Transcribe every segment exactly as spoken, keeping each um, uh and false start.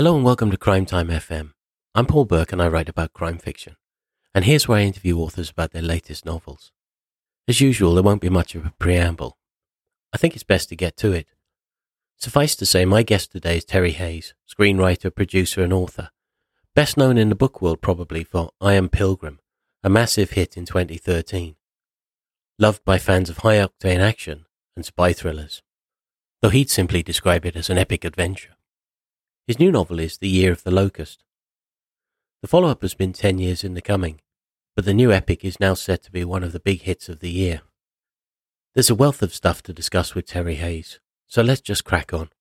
Hello and welcome to Crime Time F M. I'm Paul Burke and I write about crime fiction. And here's where I interview authors about their latest novels. As usual, there won't be much of a preamble. I think it's best to get to it. Suffice to say, my guest today is Terry Hayes, screenwriter, producer and author. Best known in the book world probably for I Am Pilgrim, a massive hit in twenty thirteen. Loved by fans of high-octane action and spy thrillers, though he'd simply describe it as an epic adventure. His new novel is The Year of the Locust. The follow-up has been ten years in the coming, but the new epic is now set to be one of the big hits of the year. There's a wealth of stuff to discuss with Terry Hayes, so let's just crack on.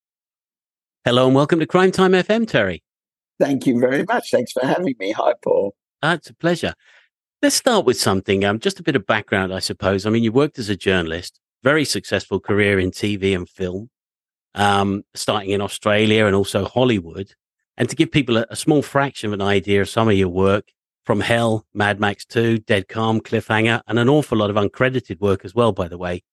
Hello and welcome to Crime Time F M, Terry. Thank you very much. Thanks for having me. Hi, Paul. Ah, it's a pleasure. Let's start with something, um, just a bit of background, I suppose. I mean, you worked as a journalist, very successful career in T V and film. Um, starting in Australia and also Hollywood. And to give people a, a small fraction of an idea of some of your work, from Hell, Mad Max two, Dead Calm, Cliffhanger, and an awful lot of uncredited work as well, by the way.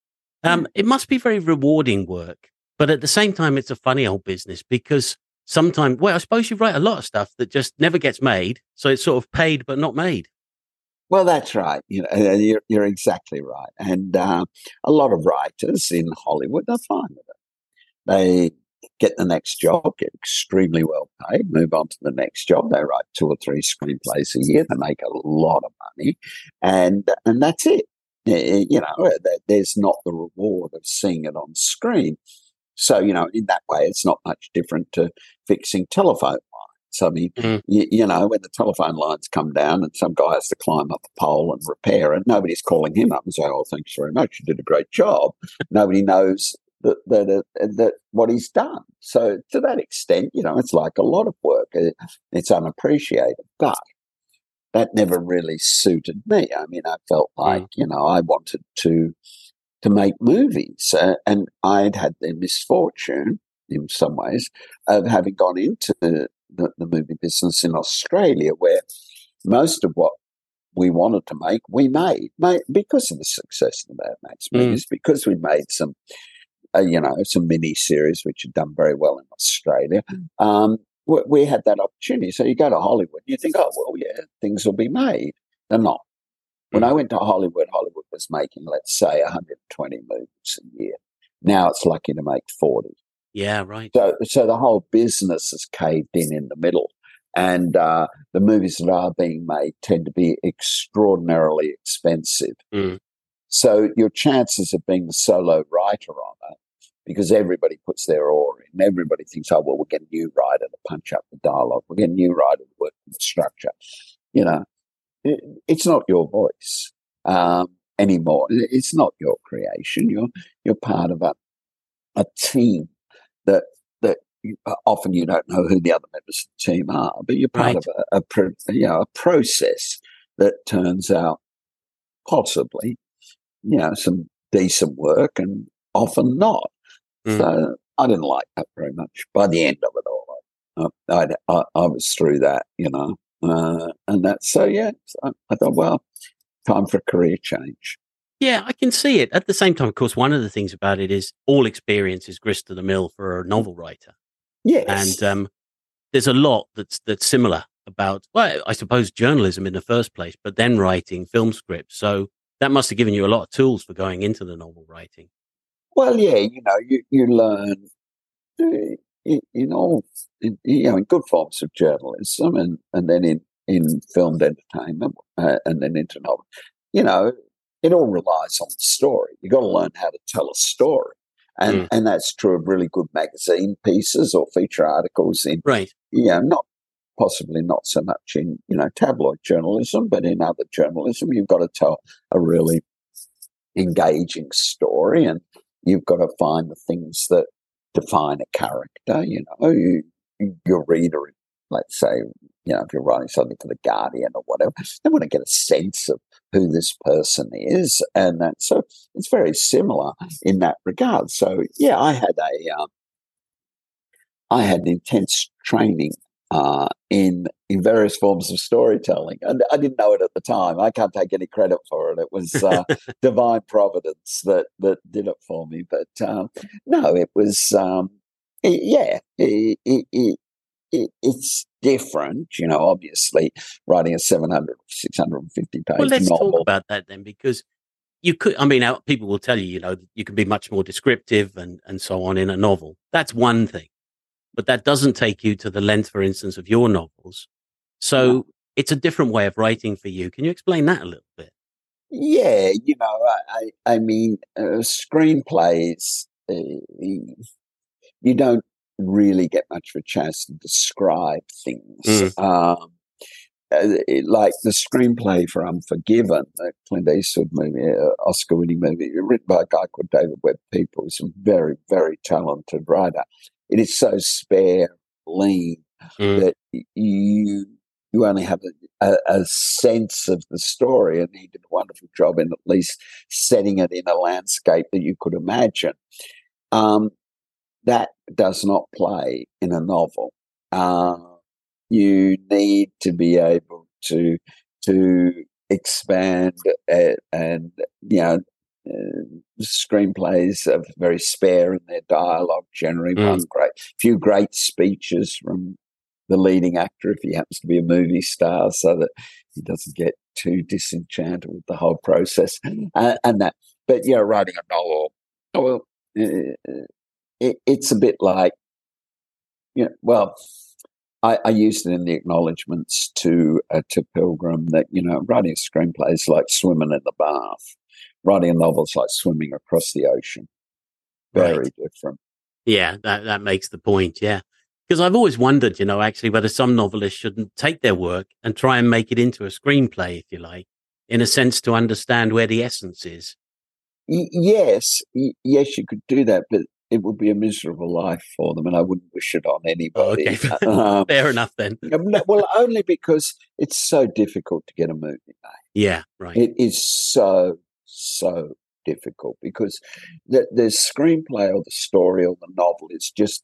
Um, it must be very rewarding work, but at the same time, it's a funny old business because sometimes, well, I suppose you write a lot of stuff that just never gets made. So it's sort of paid, but not made. Well, that's right. You know, you're, you're exactly right. And uh, a lot of writers in Hollywood are fine with it. They get the next job, get extremely well paid, move on to the next job. They write two or three screenplays a year. They make a lot of money, and and that's it. You know, there's not the reward of seeing it on screen. So, you know, in that way, it's not much different to fixing telephone lines. I mean, mm. you, you know, when the telephone lines come down and some guy has to climb up a pole and repair it, nobody's calling him up and saying, "Oh, thanks very much, you did a great job." Nobody knows That, that uh, that what he's done. So to that extent, you know, it's like a lot of work. It's unappreciated, but that never really suited me. I mean, I felt like, mm. you know, I wanted to to make movies, uh, and I'd had the misfortune, in some ways, of having gone into the, the, the movie business in Australia, where most of what we wanted to make, we made, made because of the success of the Mad Max movies, mm. because we made some. Uh, you know, some mini-series which had done very well in Australia. Um, we, we had that opportunity. So you go to Hollywood, you think, oh, well, yeah, things will be made. They're not. When mm. I went to Hollywood, Hollywood was making, let's say, one hundred twenty movies a year. Now it's lucky to make forty. Yeah, right. So, so the whole business is caved in in the middle. And uh, the movies that are being made tend to be extraordinarily expensive. Mm. So your chances of being the solo writer on it, because everybody puts their oar in, everybody thinks, oh, well, we'll get a new writer to punch up the dialogue, we'll get a new writer to work on the structure. You know, it, it's not your voice um, anymore. It's not your creation. You're you're part of a a team that that you, often you don't know who the other members of the team are, but you're part right. of a, a pro, you know a process that turns out possibly. You know, some decent work and often not. Mm. So I didn't like that very much. By the end of it all, I, I, I was through that, you know, uh, and that. So yeah, so I thought, well, time for a career change. Yeah, I can see it. At the same time, of course, one of the things about it is all experience is grist to the mill for a novel writer. Yes, and um, there's a lot that's that's similar about, well, I suppose journalism in the first place, but then writing film scripts. So. That must have given you a lot of tools for going into the novel writing. Well, yeah, you know, you, you learn uh, in, in all, in, you know, in good forms of journalism and, and then in, in filmed entertainment uh, and then into novel. You know, it all relies on the story. You've got to learn how to tell a story. And mm. and that's true of really good magazine pieces or feature articles in, right. you know, not possibly not so much in, you know, tabloid journalism, but in other journalism, you've got to tell a really engaging story and you've got to find the things that define a character. You know, you, your reader, let's say, you know, if you're writing something for The Guardian or whatever, they want to get a sense of who this person is. And that, so it's very similar in that regard. So, yeah, I had a, um, I had intense training Uh, in in various forms of storytelling. And I didn't know it at the time. I can't take any credit for it. It was uh, divine providence that that did it for me. But um, no, it was, um, it, yeah, it, it, it, it, it's different, you know, obviously writing a seven hundred, six hundred fifty page Well, let's novel. talk about that then, because you could, I mean, uh, people will tell you, you know, you can be much more descriptive and, and so on in a novel. That's one thing, but that doesn't take you to the length, for instance, of your novels. So No. it's a different way of writing for you. Can you explain that a little bit? Yeah, you know, I, I, I mean, uh, screenplays, uh, you don't really get much of a chance to describe things. Mm. Um, uh, it- like the screenplay for Unforgiven, the Clint Eastwood movie, uh, Oscar-winning movie, written by a guy called David Webb Peoples, a very, very talented writer. It is so spare, lean, Mm. that you you only have a, a, a sense of the story, and he did a wonderful job in at least setting it in a landscape that you could imagine. Um, that does not play in a novel. Uh, you need to be able to to expand it, and you know, uh, screenplays are very spare in their dialogue. Generally, Mm. one great few great speeches from the leading actor if he happens to be a movie star, so that he doesn't get too disenchanted with the whole process, uh, and that. But yeah, writing a novel, oh well. Uh, it, it's a bit like, you know, well, I, I used it in the acknowledgements to uh, to Pilgrim that, you know, writing a screenplay is like swimming in the bath. Writing a novel is like swimming across the ocean. Very Right. different. Yeah, that, that makes the point. Yeah. Because I've always wondered, you know, actually whether some novelists shouldn't take their work and try and make it into a screenplay, if you like, in a sense to understand where the essence is. Y- yes, y- yes, you could do that, but it would be a miserable life for them, and I wouldn't wish it on Oh, anybody. okay. Um, Fair enough then. well, only because it's so difficult to get a movie made. Yeah, right. It is so, so difficult because the, the screenplay or the story or the novel is just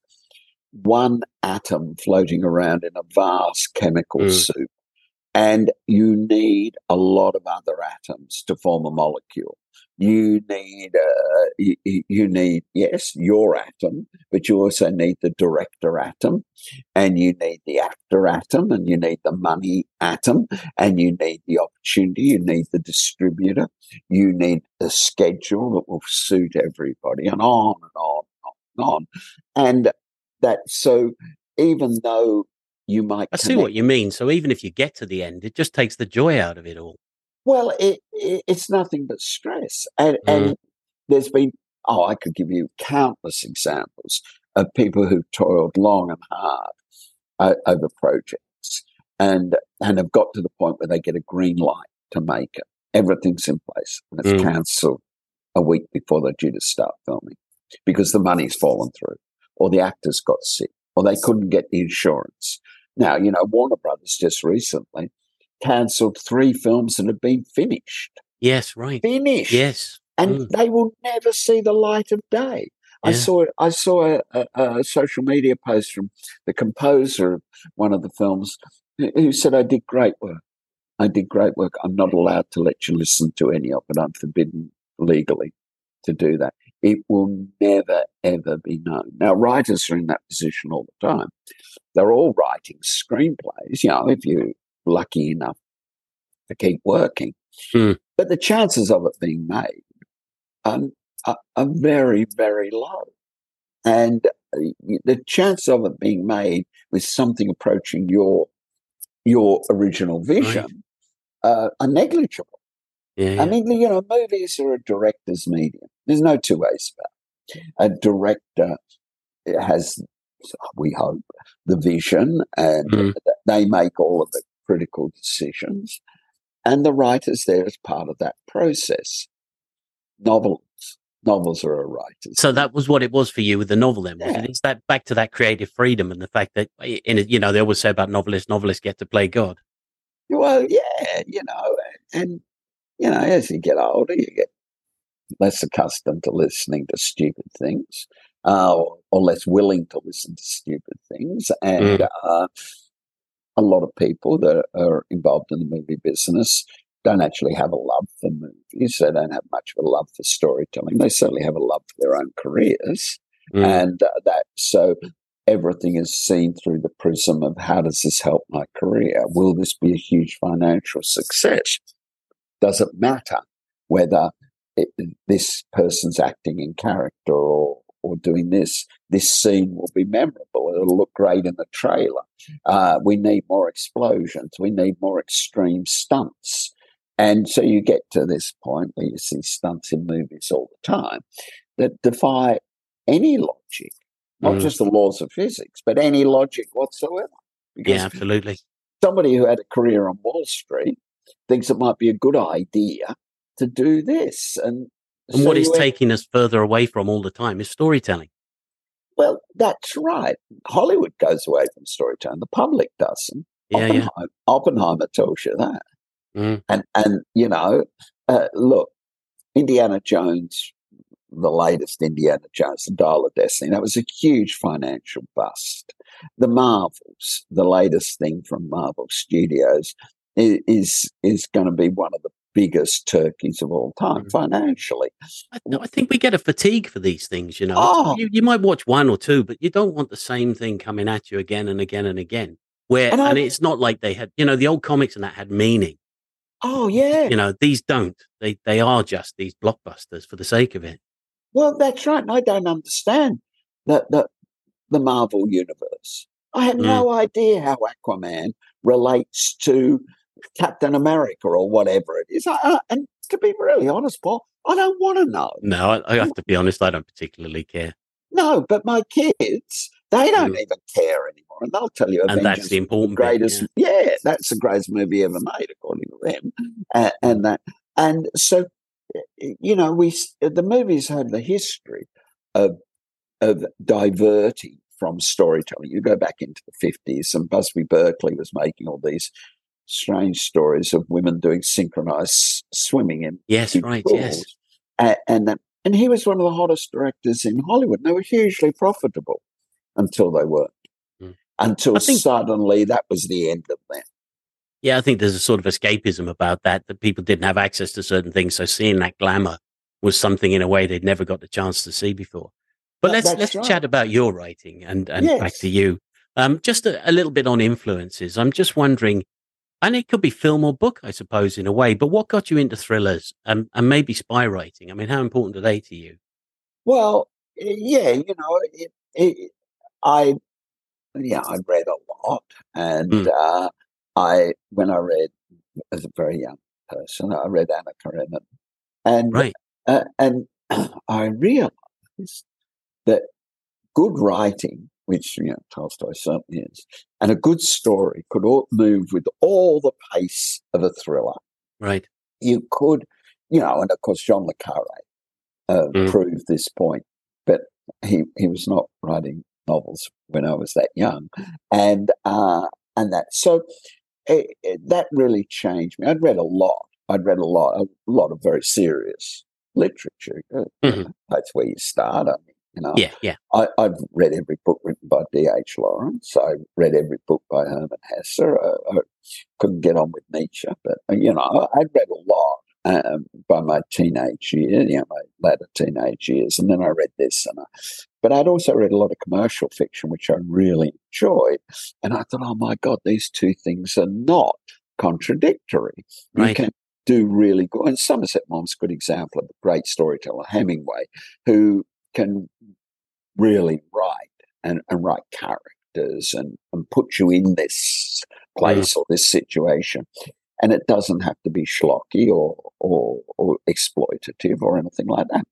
one atom floating around in a vast chemical Mm. soup. And you need a lot of other atoms to form a molecule. You need, uh, you, you need, yes, your atom, but you also need the director atom, and you need the actor atom, and you need the money atom, and you need the opportunity, you need the distributor, you need the schedule that will suit everybody, and on and on and on. And that, so even though you might I see connect, what you mean. So even if you get to the end, it just takes the joy out of it all. well, it, it, it's nothing but stress. And, Mm. and there's been, oh, I could give you countless examples of people who've toiled long and hard uh, over projects and, and have got to the point where they get a green light to make it. Everything's in place, and it's Mm. cancelled a week before they're due to start filming because the money's fallen through, or the actors got sick, or they couldn't get the insurance. Now, you know, Warner Brothers just recently cancelled three films that had been finished. Yes, right. Finished. Yes. And Mm. they will never see the light of day. I Yeah. saw I saw a, a, a social media post from the composer of one of the films who who said, "I did great work. I did great work. I'm not allowed to let you listen to any of it. I'm forbidden legally to do that. It will never, ever be known." Now, writers are in that position all the time. They're all writing screenplays, you know, if you're lucky enough to keep working. Mm. But the chances of it being made um, are, are very, very low. And the chance of it being made with something approaching your your original vision Right. uh, are negligible. Yeah, I yeah. mean, you know, movies are a director's medium. There's no two ways about it. A director has, we hope, the vision, and Mm. they make all of the critical decisions. And the writer's there as part of that process. Novels, novels are a writer's. So that was what it was for you with the novel then, was Yeah. it? It's that back to that creative freedom and the fact that in it, you know, they always say about novelists, novelists get to play God. Well, yeah, you know, and, you know, as you get older, you get less accustomed to listening to stupid things, uh, or less willing to listen to stupid things. And Mm. uh, a lot of people that are involved in the movie business don't actually have a love for movies. They don't have much of a love for storytelling. They certainly have a love for their own careers. Mm. And uh, that, so everything is seen through the prism of how does this help my career? Will this be a huge financial success? Does it matter whether it, this person's acting in character or or doing this? This scene will be memorable. It'll look great in the trailer. Uh, we need more explosions. We need more extreme stunts. And so you get to this point where you see stunts in movies all the time that defy any logic, not mm. just the laws of physics, but any logic whatsoever. Because yeah, absolutely. Somebody who had a career on Wall Street thinks it might be a good idea to do this. And, and so what is taking us further away from all the time is storytelling. Well, that's right. Hollywood goes away from storytelling. The public doesn't. Yeah, Oppenheimer, yeah. Oppenheimer tells you that. Mm. And, and you know, uh, look, Indiana Jones, the latest Indiana Jones, The Dial of Destiny, that was a huge financial bust. The Marvels, the latest thing from Marvel Studios, is is, is going to be one of the biggest turkeys of all time mm. financially. I, I think we get a fatigue for these things, you know. Oh. You, you might watch one or two, but you don't want the same thing coming at you again and again and again. Where and, and it's not like they had, you know, the old comics and that had meaning. Oh, yeah. You know, these don't. They they are just these blockbusters for the sake of it. Well, that's right. And I don't understand the, the, the Marvel universe. I have mm. no idea how Aquaman relates to Captain America or whatever it is. I, I, and to be really honest, Paul, I don't want to know. No, I, I have to be honest, I don't particularly care. No, but my kids, they don't mm. even care anymore. And they'll tell you and Avengers that's the important the greatest. Bit, yeah. yeah, that's the greatest movie ever made, according to them. Uh, and that, and so, you know, we the movies have the history of of diverting from storytelling. You go back into the fifties, and Busby Berkeley was making all these strange stories of women doing synchronized swimming in yes, right, pools. yes, and and, that, and he was one of the hottest directors in Hollywood. And they were hugely profitable until they weren't. Mm. Until think, suddenly, that was the end of them. Yeah, I think there's a sort of escapism about that, that people didn't have access to certain things. So seeing that glamour was something in a way they'd never got the chance to see before. But that, let's let's right. chat about your writing and, and yes. back to you. Um, just a, a little bit on influences. I'm just wondering, and it could be film or book, I suppose, in a way, but what got you into thrillers and, and maybe spy writing? I mean, how important are they to you? Well, yeah, you know, it, it, I, yeah, I read a lot. And mm. uh, I, when I read, as a very young person, I read Anna Karenina. And, right. uh, and I realized that good writing, which, you know, Tolstoy certainly is, and a good story could all move with all the pace of a thriller. Right. You could, you know, and of course, John le Carré uh, mm. proved this point, but he, he was not writing novels when I was that young. And, uh, and that, so it, it, that really changed me. I'd read a lot. I'd read a lot, a lot of very serious literature. Mm-hmm. That's where you start. I mean, you know, yeah, yeah. I, I've read every book written by D H Lawrence. I read every book by Hermann Hesse. I, I couldn't get on with Nietzsche, but you know, I'd read a lot um, by my teenage years, you know, my latter teenage years, and then I read this. And I, but I'd also read a lot of commercial fiction, which I really enjoyed. And I thought, oh my God, these two things are not contradictory. Right. You can do really good. And Somerset Maugham's a good example of a great storyteller, Hemingway, who can really write and, and write characters and, and put you in this place mm. or this situation. And it doesn't have to be schlocky or, or or exploitative or anything like that.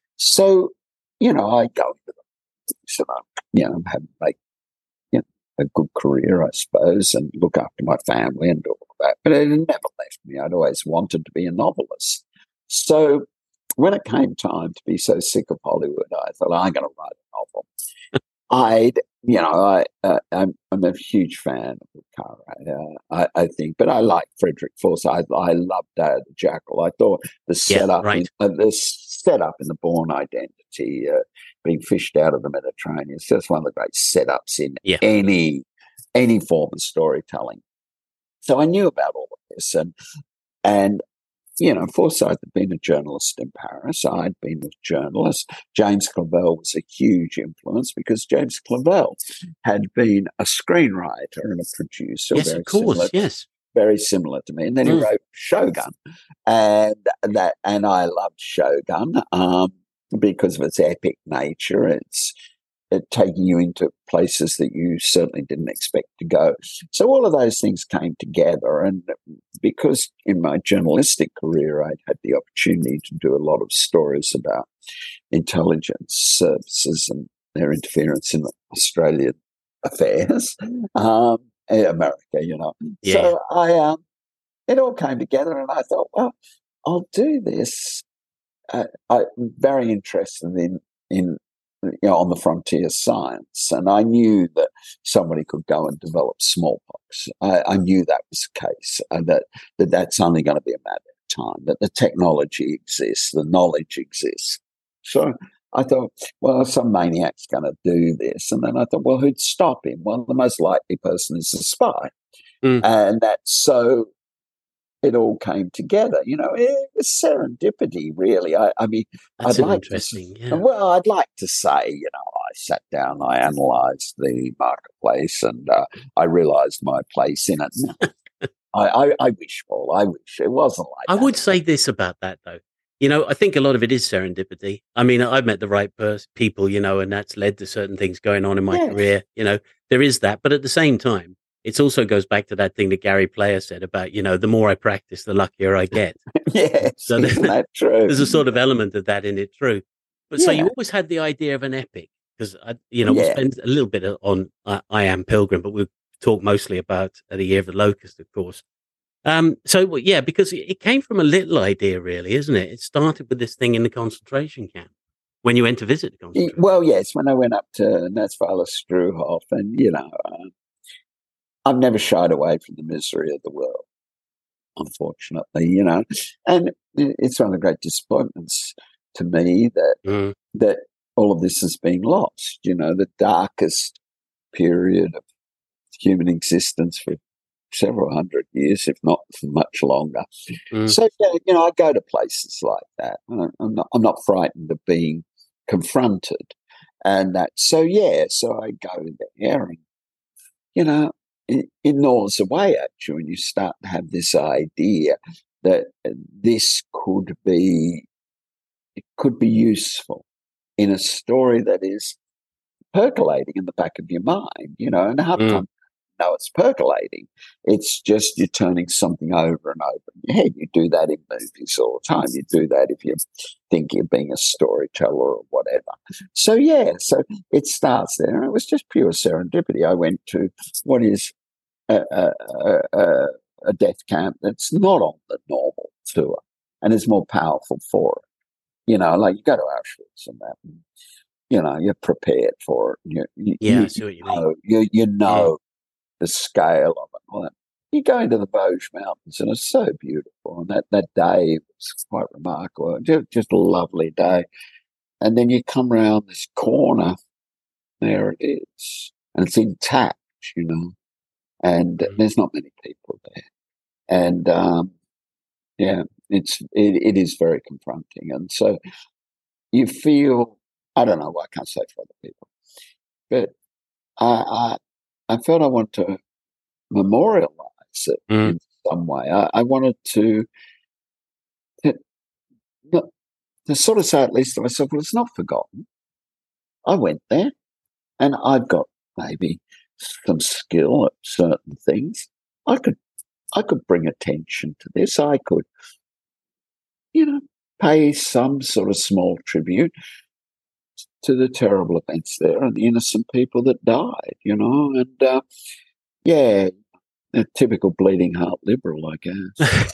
So, you know, I go into the things and I, you know, have make you know, a good career, I suppose, and look after my family and all that. But it never left me. I'd always wanted to be a novelist. So when it came time to be so sick of Hollywood, I thought, I'm going to write a novel. I'd, you know, I, uh, I'm, I'm a huge fan of Le Carré, uh, I, I think, but I like Frederick Forsyth. I, I loved Day of the Jackal. I thought the setup, yeah, right. in, uh, the setup in The Bourne Identity, uh, being fished out of the Mediterranean, is just one of the great setups in yeah. any any form of storytelling. So I knew about all of this, and and you know, Forsyth had been a journalist in Paris. I'd been a journalist. James Clavell was a huge influence because James Clavell had been a screenwriter and a producer. Yes, very of course. Similar, yes. Very similar to me. And then he Mm. wrote Shogun. And that, and I loved Shogun um, because of its epic nature. It's it taking you into places that you certainly didn't expect to go. So all of those things came together. And because in my journalistic career, I'd had the opportunity to do a lot of stories about intelligence services and their interference in Australian affairs, um, America, you know. Yeah. So I, um, it all came together and I thought, well, I'll do this. Uh, I'm very interested in, in, you know, on the frontier science. And I knew that somebody could go and develop smallpox. I, I knew that was the case, and that, that that's only going to be a matter of time, that the technology exists, the knowledge exists. So I thought, well, some maniac's going to do this. And then I thought, well, who'd stop him? Well, the most likely person is a spy. Mm. And that's so it all came together. You know, it was serendipity, really. I, I mean, That's I'd like interesting. to, yeah. well, I'd like to say, you know, I sat down, I analysed the marketplace, and uh, I realised my place in it. No, I, I, I wish, Paul, I wish it wasn't like I that. would say this about that, though. You know, I think a lot of it is serendipity. I mean, I've met the right pers- people, you know, and that's led to certain things going on in my Yes. career. You know, there is that. But at the same time, it also goes back to that thing that Gary Player said about, you know, the more I practice, the luckier I get. Yes, So isn't that true? There's a sort of element of that in it, true. But so you Yeah. always had the idea of an epic, because, you know, we'll Yeah. spend a little bit on uh, I Am Pilgrim, but we'll talk mostly about uh, The Year of the Locust, of course. Um, so, well, yeah, because it, it came from a little idea, really, isn't it? It started with this thing in the concentration camp when you went to visit the Y- concentration camp. Well, yes, when I went up to Natzweiler Struhof, and, you know, uh, I've never shied away from the misery of the world, unfortunately, you know. And it- it's one of the great disappointments to me that Mm, that all of this has been lost, you know, the darkest period of human existence for several hundred years, if not for much longer. mm, So, yeah, you know, I go to places like that. I- I'm not, I'm not frightened of being confronted. And that, so, yeah, so I go there and, you know, it, it gnaws away at you, and you start to have this idea that this could be, it could be useful in a story that is percolating in the back of your mind, you know, and half the mm. time, no, it's percolating. It's just you're turning something over and over in your head. You do that in movies all the time. You do that if you think you're being a storyteller or whatever. So, yeah, so it starts there. And it was just pure serendipity. I went to what is a, a, a, a death camp that's not on the normal tour and is more powerful for it. You know, like you go to Auschwitz and that, and, you know, you're prepared for it. You, you, Yeah, I you, see what you mean. know, you, you know the scale of it. All that. You go into the Vosges Mountains and it's so beautiful. And that, that day was quite remarkable. Just, just a lovely day. And then you come around this corner, there it is. And it's intact, you know. And Mm. there's not many people there. And, um, yeah, it's it, it is very confronting. And so you feel, I don't know, I can't say for other people, but I, I, I felt I want to memorialize it Mm. in some way. I, I wanted to, to, to sort of say at least to myself, well, it's not forgotten. I went there and I've got maybe some skill at certain things. I could I could bring attention to this. I could, you know, pay some sort of small tribute to the terrible events there and the innocent people that died, you know. And, uh, yeah, a typical bleeding heart liberal, I guess.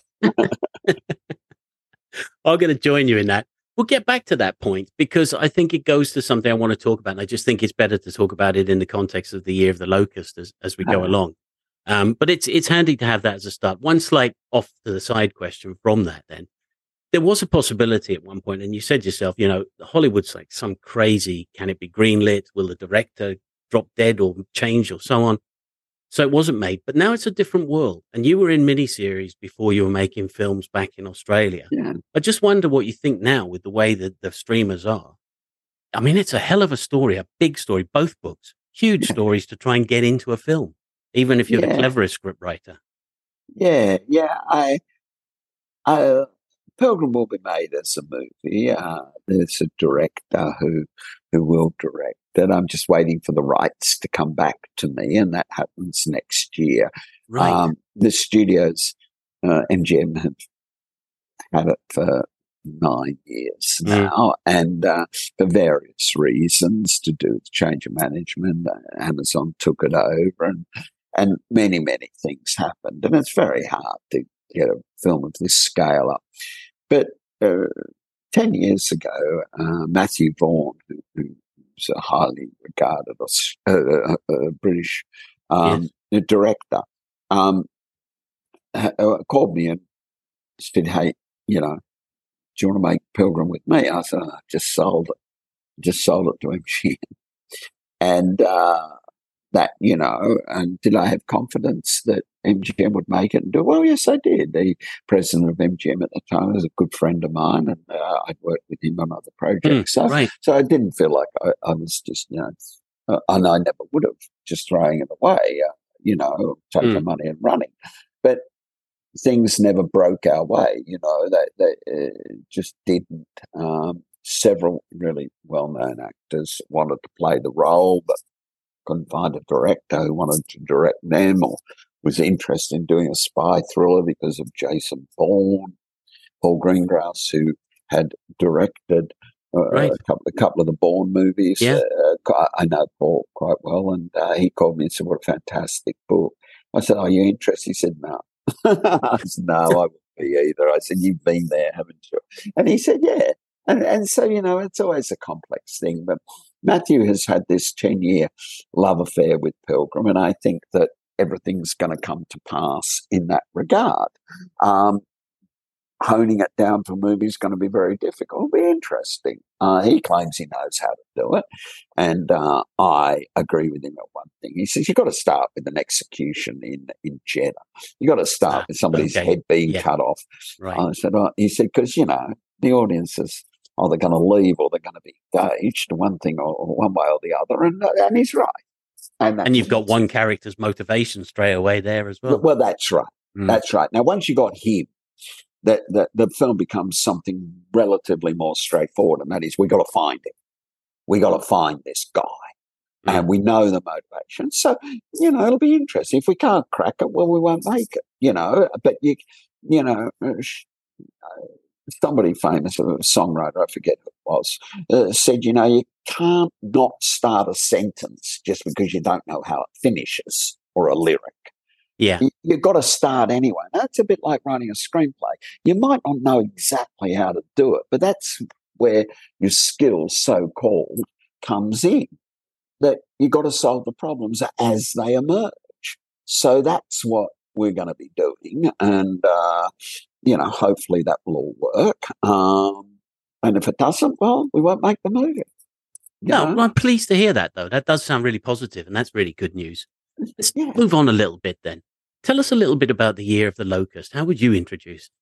I'm going to join you in that. We'll get back to that point because I think it goes to something I want to talk about. And I just think it's better to talk about it in the context of the Year of the Locust as, as we go Ah. along. Um, but it's it's handy to have that as a start. One slight off to the side question from that then. There was a possibility at one point, and you said yourself, you know, Hollywood's like some crazy, can it be greenlit? Will the director drop dead or change or so on? So it wasn't made, but now it's a different world. And you were in miniseries before you were making films back in Australia. Yeah. I just wonder what you think now with the way that the streamers are. I mean, it's a hell of a story, a big story, both books, huge Yeah. stories to try and get into a film, even if you're Yeah. the cleverest script writer. Yeah, yeah. I, I, Pilgrim will be made as a movie. Uh, there's a director who who will direct it. I'm just waiting for the rights to come back to me, and that happens next year. Right. Um, the studios, uh, M G M, have had it for nine years Mm. now, and uh, for various reasons to do with change of management, uh, Amazon took it over, and and many many things happened, and it's very hard to get a film of this scale up. But uh, ten years ago, uh, Matthew Vaughn, who, who's a highly regarded uh, uh, uh, British um, Yes. director, um, uh, called me and said, "Hey, you know, do you want to make Pilgrim with me?" I said, "I just sold it, just sold it to M G M." And uh, that, you know, and did I have confidence that M G M would make it and do it? Well, yes, I did. The president of M G M at the time was a good friend of mine, and uh, I'd worked with him on other projects. Mm, so, right. so I didn't feel like I, I was just, you know, uh, and I never would have, just throwing it away, uh, you know, taking Mm. money and running. But things never broke our way, you know, they, they uh, just didn't. Um, several really well-known actors wanted to play the role, but couldn't find a director who wanted to direct them or was interested in doing a spy thriller because of Jason Bourne, Paul Greengrass, who had directed uh, Right. a couple, a couple of the Bourne movies. Yeah. Uh, I know Paul quite well, and uh, he called me and said, "What a fantastic book." I said, "Are you interested?" He said, "No." I said, "No, I wouldn't be either." I said, "You've been there, haven't you?" And he said, "Yeah." And, and so, you know, it's always a complex thing, but Matthew has had this ten-year love affair with Pilgrim, and I think that everything's going to come to pass in that regard. Um, honing it down for a movie is going to be very difficult. It'll be interesting. Uh, he claims he knows how to do it, and uh, I agree with him at one thing. He says, you've got to start with an execution in, in Jeddah. You've got to start Ah, with somebody's okay. head being Yeah. cut off. Right. I said, oh, he said, because, you know, the audience is either going to leave or they're going to be engaged, one thing or, or one way or the other, and, and he's right. And, And you've got one character's motivation straight away there as well. Well, that's right. Mm. That's right. Now, once you got him, that the, the film becomes something relatively more straightforward, and that is we got to find him. We got to find this guy. Mm. And we know the motivation. So, you know, it'll be interesting. If we can't crack it, well, we won't make it, you know. But, you you know, somebody famous, a songwriter, I forget who it was, uh, said, you know, you can't not start a sentence just because you don't know how it finishes, or a lyric. Yeah. You, you've got to start anyway. That's a bit like writing a screenplay. You might not know exactly how to do it, but that's where your skill, so-called, comes in. That you've got to solve the problems as they emerge. So that's what we're going to be doing. And, uh, you know, hopefully that will all work. Um, and if it doesn't, well, we won't make the movie. No, know? well, I'm pleased to hear that, though. That does sound really positive, and that's really good news. Let's Yeah. move on a little bit then. Tell us a little bit about the Year of the Locust. How would you introduce it?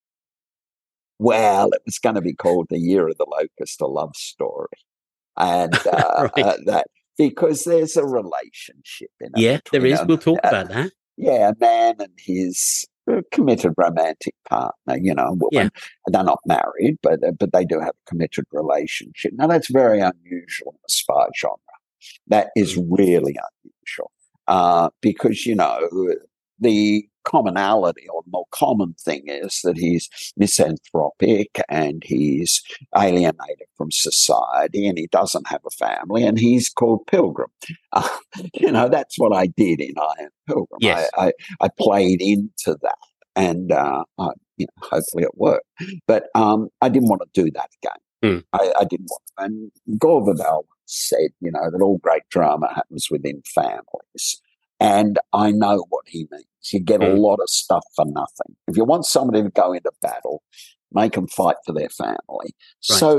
Well, it was going to be called The Year of the Locust, a love story. And uh, Right. uh, that because there's a relationship in it. Yeah, there between is. a- We'll talk a- about that. Yeah, a man and his uh, committed romantic partner, you know, a woman. Yeah. They're not married, but uh, but they do have a committed relationship. Now, that's very unusual in the spy genre. That is Mm. really unusual uh, because, you know, the commonality or more common thing is that he's misanthropic and he's alienated from society and he doesn't have a family and he's called Pilgrim. Uh, you know, that's what I did in I Am Pilgrim. Yes. I, I, I played into that and uh, I, you know, hopefully it worked. But um, I didn't want to do that again. Mm. I, I didn't want to. And Gore Vidal said, you know, that all great drama happens within families. And I know what he means. You get a Mm. lot of stuff for nothing. If you want somebody to go into battle, make them fight for their family. Right. So,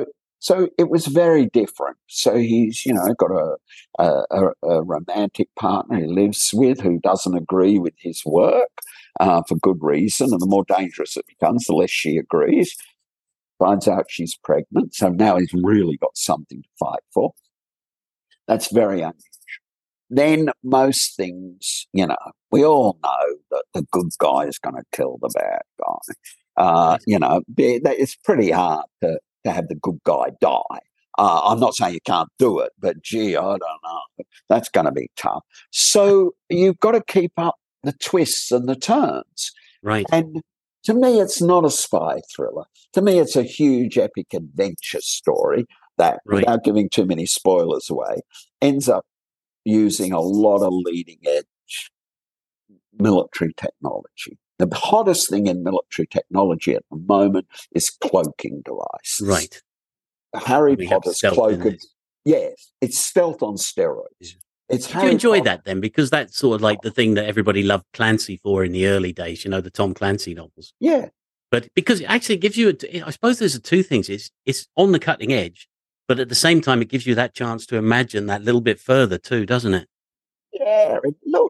so it was very different. So he's, you know, got a, a, a romantic partner he lives with who doesn't agree with his work uh, for good reason. And the more dangerous it becomes, the less she agrees. Finds out she's pregnant. So now he's really got something to fight for. That's very unusual. Then most things, you know, we all know that the good guy is going to kill the bad guy. Uh, you know, it's pretty hard to, to have the good guy die. Uh, I'm not saying you can't do it, but gee, I don't know. That's going to be tough. So you've got to keep up the twists and the turns. Right. And to me, it's not a spy thriller. To me, it's a huge epic adventure story that, right, without giving too many spoilers away, ends up using a lot of leading edge military technology. The hottest thing in military technology at the moment is cloaking devices. Right. Harry Potter's cloak. Yes, it's stealth on steroids. Yeah. It's Did Harry you enjoy Potter. that then? Because that's sort of like the thing that everybody loved Clancy for in the early days, you know, the Tom Clancy novels. Yeah. But because it actually gives you, a, I suppose there's a two things. It's, it's on the cutting edge, but at the same time, it gives you that chance to imagine that little bit further too, doesn't it? Yeah. Look,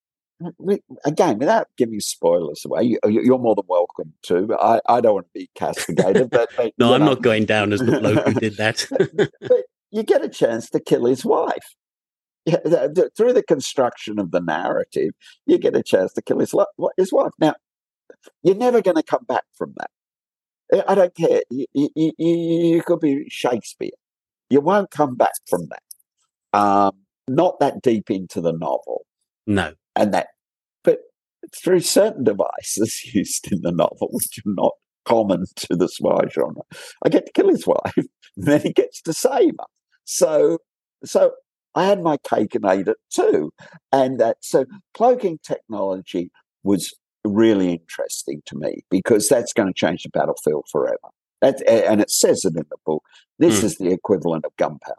again, without giving spoilers away, you, you're more than welcome to. But I, I don't want to be castigated. But, but no, I'm know. not going down as the bloke who did that. but, but you get a chance to kill his wife. Yeah, through the construction of the narrative, you get a chance to kill his, his wife. Now, you're never going to come back from that. I don't care. You, you, you, you could be Shakespeare. You won't come back from that. Um, not that deep into the novel. No. And that, but through certain devices used in the novel, which are not common to the spy genre, I get to kill his wife, and then he gets to save her. So, so I had my cake and ate it too. And that, so cloaking technology was really interesting to me because that's going to change the battlefield forever. That, and it says it in the book. This mm. is the equivalent of gunpowder.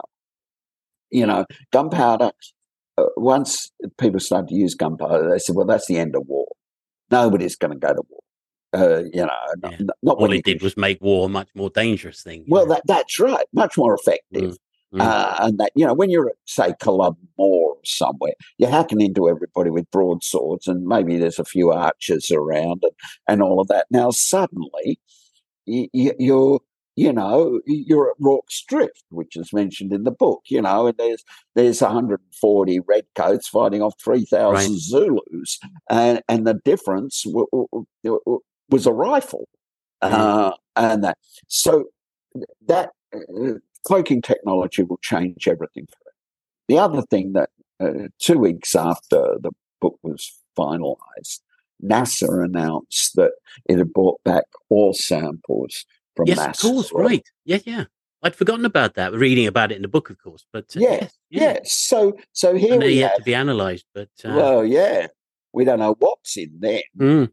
You know, gunpowder. Uh, once people started to use gunpowder, they said, well, that's the end of war. Nobody's going to go to war. Uh, you know, yeah. not, not all it did was make war a much more dangerous thing. Well, that, that's right. Much more effective. Mm. Mm. Uh, and that, you know, when you're at, say, Culloden Moor or somewhere, you're hacking into everybody with broadswords and maybe there's a few archers around and, and all of that. Now, suddenly, you, you, you're You know, you're at Rorke's Drift, which is mentioned in the book, you know, and there's there's one hundred forty redcoats fighting off three thousand right. Zulus. And, and the difference w- w- was a rifle. Mm. Uh, and that. So that uh, cloaking technology will change everything for it. The other thing that uh, two weeks after the book was finalized, NASA announced that it had brought back all samples from yes, NASA. Of course, right. Yeah, yeah. I'd forgotten about that, reading about it in the book, of course. But uh, yes, yes, yeah. yes. So, so here and we yet have to be analysed, but uh, well, yeah, we don't know what's in there. Mm.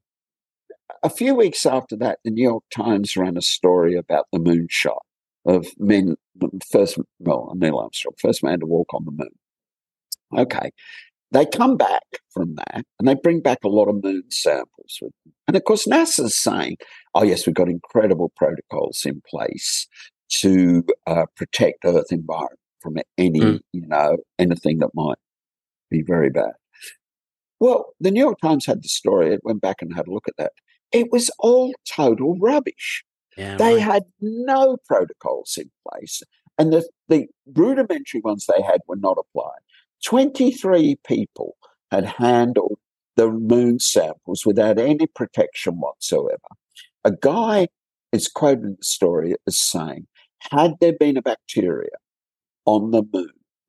A few weeks after that, the New York Times ran a story about the moonshot of men, first, well, Neil Armstrong, first man to walk on the moon. Okay. They come back from that and they bring back a lot of moon samples with them. And of course, NASA's saying, oh, yes, we've got incredible protocols in place to uh, protect Earth environment from any, mm. you know, anything that might be very bad. Well, the New York Times had the story. It went back and had a look at that. It was all total rubbish. Yeah, they right. had no protocols in place. And the, the rudimentary ones they had were not applied. twenty-three people had handled the moon samples without any protection whatsoever. A guy is quoted in the story as saying, had there been a bacteria on the moon,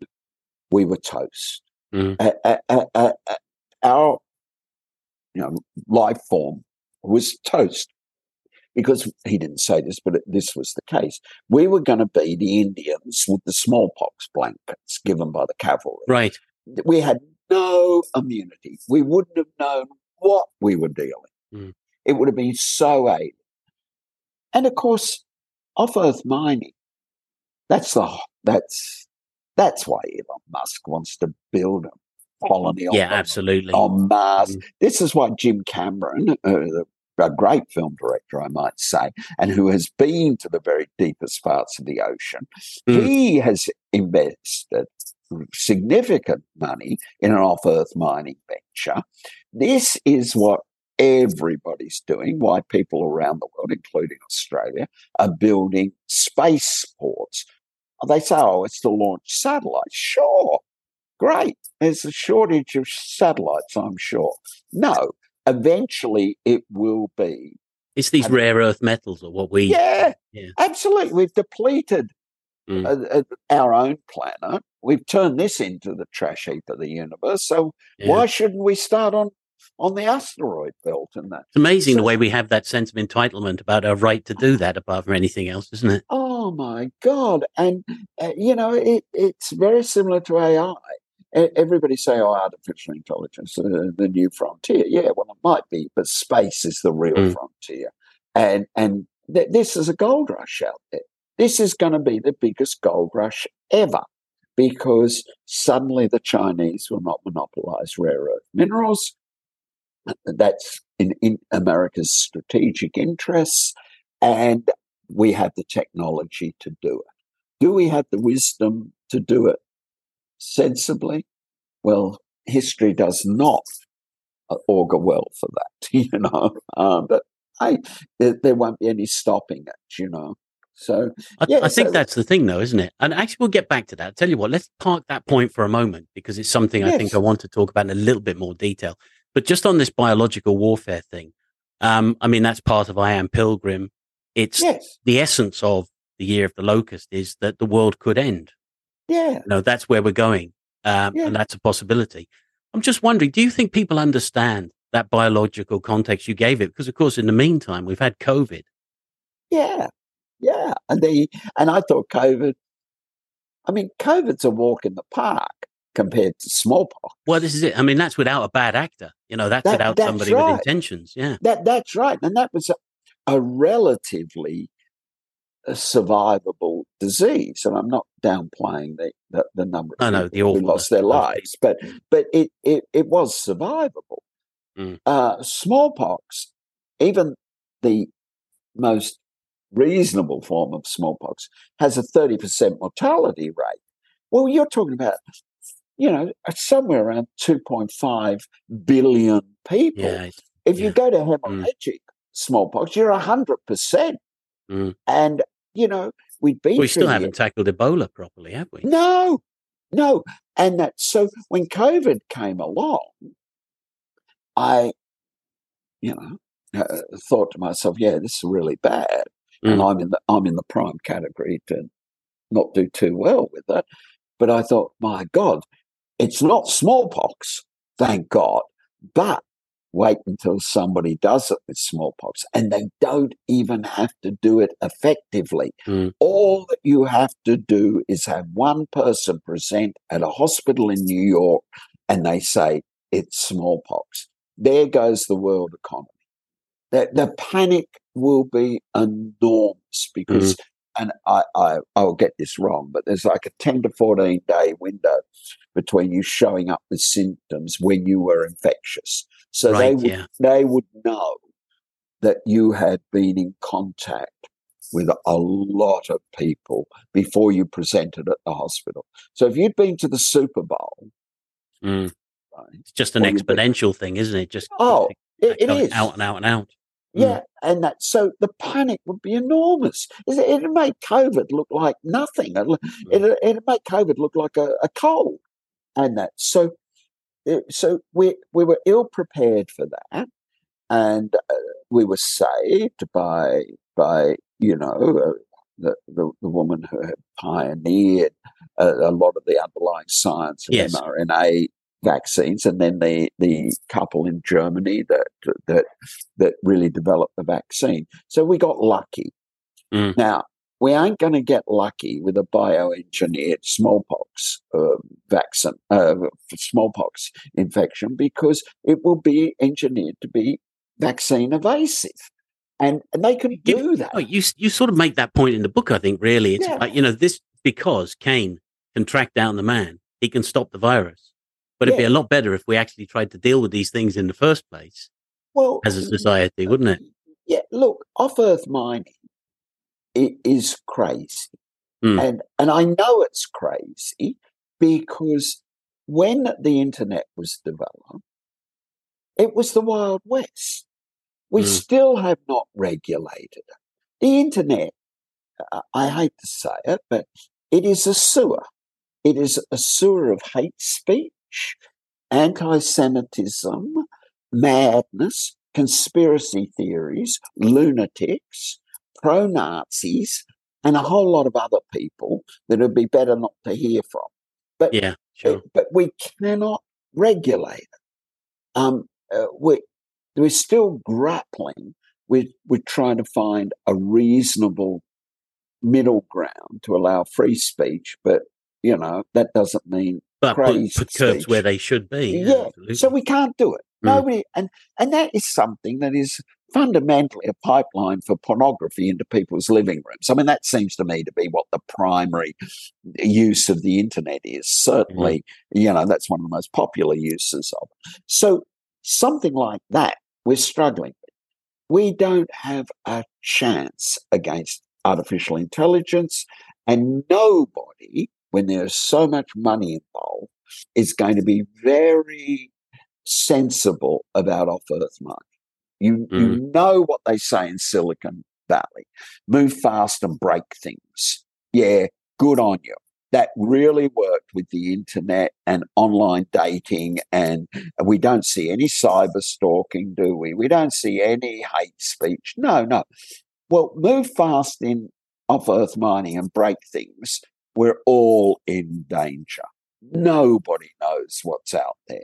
we were toast. Mm. Uh, uh, uh, uh, uh, our you know, life form was toast. Because he didn't say this, but it, this was the case. We were going to be the Indians with the smallpox blankets given by the cavalry. Right. We had no immunity. We wouldn't have known what we were dealing. Mm. It would have been so alien. And of course, off-Earth mining. That's the that's that's why Elon Musk wants to build a colony. Yeah, on, absolutely on Mars. Mm. This is why Jim Cameron, uh, a great film director, character, I might say, and who has been to the very deepest parts of the ocean. Mm. He has invested significant money in an off-Earth mining venture. This is what everybody's doing, why people around the world, including Australia, are building spaceports. They say, oh, it's to launch satellites. Sure, great. There's a shortage of satellites, I'm sure. No, eventually it will be. It's these And, rare earth metals or what we... Yeah, yeah. absolutely. We've depleted mm. uh, uh, our own planet. We've turned this into the trash heap of the universe. So yeah. why shouldn't we start on on the asteroid belt and that? It's amazing so, the way we have that sense of entitlement about our right to do that apart from anything else, isn't it? Oh, my God. And, uh, you know, it, it's very similar to A I. Everybody say, oh, artificial intelligence, uh, the new frontier. Yeah, well, it might be, but space is the real mm. frontier. And, and th- this is a gold rush out there. This is going to be the biggest gold rush ever, because suddenly the Chinese will not monopolize rare earth minerals. That's in, in America's strategic interests, and we have the technology to do it. Do we have the wisdom to do it sensibly? Well, history does not augur well for that, you know. Um, but hey, there, there won't be any stopping it, you know. So yeah, I, I think so, that's the thing, though, isn't it? And actually, we'll get back to that. I'll tell you what, let's park that point for a moment, because it's something yes. I think I want to talk about in a little bit more detail. But just on this biological warfare thing, um, I mean, that's part of I Am Pilgrim. It's yes. the essence of the Year of the Locust is that the world could end. Yeah. You know, that's where we're going. Um, yeah. And that's a possibility. I'm just wondering, do you think people understand that biological context you gave it? Because, of course, in the meantime, we've had COVID. Yeah. Yeah. And, the, and I thought COVID, I mean, COVID's a walk in the park compared to smallpox. Well, this is it. I mean, that's without a bad actor. You know, that's that, without that's somebody right. with intentions. Yeah. That That's right. And that was a, a relatively survivable disease. And I'm not downplaying the, the, the number of no, people no, who lost their lives, but but it, it, it was survivable. Mm. Uh, smallpox, even the most reasonable form of smallpox, has a thirty percent mortality rate. Well, you're talking about, you know, somewhere around two point five billion people. Yeah, if yeah. you go to hemorrhagic mm. smallpox, you're one hundred percent. Mm. And, you know, we've been We still haven't it. tackled Ebola properly, have we? No, no. And that, so when COVID came along, I, you know, uh, thought to myself, yeah, this is really bad. Mm. And I'm in the I'm in the prime category to not do too well with that. But I thought, my God, it's not smallpox, thank God. But wait until somebody does it with smallpox, and they don't even have to do it effectively. Mm. All that you have to do is have one person present at a hospital in New York, and they say it's smallpox. There goes the world economy. The, the panic will be enormous because, mm. and I, I, I'll get this wrong, but there's like a ten to fourteen day window between you showing up with symptoms when you were infectious. So right, they would yeah. they would know that you had been in contact with a lot of people before you presented at the hospital. So if you'd been to the Super Bowl, mm. right, it's just an exponential been, thing, isn't it? Just oh, it, it is out and out and out. Yeah, mm. and that so the panic would be enormous. It would make COVID look like nothing. It it it'd make COVID look like a, a cold, and that so. So we we were ill prepared for that, and uh, we were saved by by you know uh, the, the the woman who had pioneered a, a lot of the underlying science of yes. mRNA vaccines, and then the the couple in Germany that that that really developed the vaccine. So we got lucky. Mm. Now, we ain't going to get lucky with a bioengineered smallpox uh, vaccine, uh, smallpox infection, because it will be engineered to be vaccine evasive. And, and they can do you, that. You, you sort of make that point in the book, I think, really. It's yeah. about, you know, this because Kane can track down the man, he can stop the virus. But yeah. it'd be a lot better if we actually tried to deal with these things in the first place well, as a society, wouldn't it? Yeah, look, off-earth mining i- is crazy. Mm. And, and I know it's crazy because when the internet was developed, it was the Wild West. We Mm. still have not regulated it. The internet, uh, I hate to say it, but it is a sewer. It is a sewer of hate speech, anti-Semitism, madness, conspiracy theories, lunatics, pro-Nazis, and a whole lot of other people that it would be better not to hear from. But, Yeah, sure. but we cannot regulate it. Um, uh, we, we're still grappling with, with trying to find a reasonable middle ground to allow free speech, but, you know, that doesn't mean But crazy put, put curbs speech. where they should be. Yeah, Absolutely. so we can't do it. Mm. Nobody, and and that is something that is fundamentally a pipeline for pornography into people's living rooms. I mean, that seems to me to be what the primary use of the internet is. Certainly, mm. you know, that's one of the most popular uses of it. So something like that we're struggling with. We don't have a chance against artificial intelligence, and nobody, when there's so much money involved, is going to be very sensible about off-earth mining. You, mm. you know what they say in Silicon Valley. Move fast and break things. Yeah, good on you. That really worked with the internet and online dating, and we don't see any cyber stalking, do we? We don't see any hate speech. No, no. Well, move fast in off-earth mining and break things. We're all in danger. Nobody knows what's out there.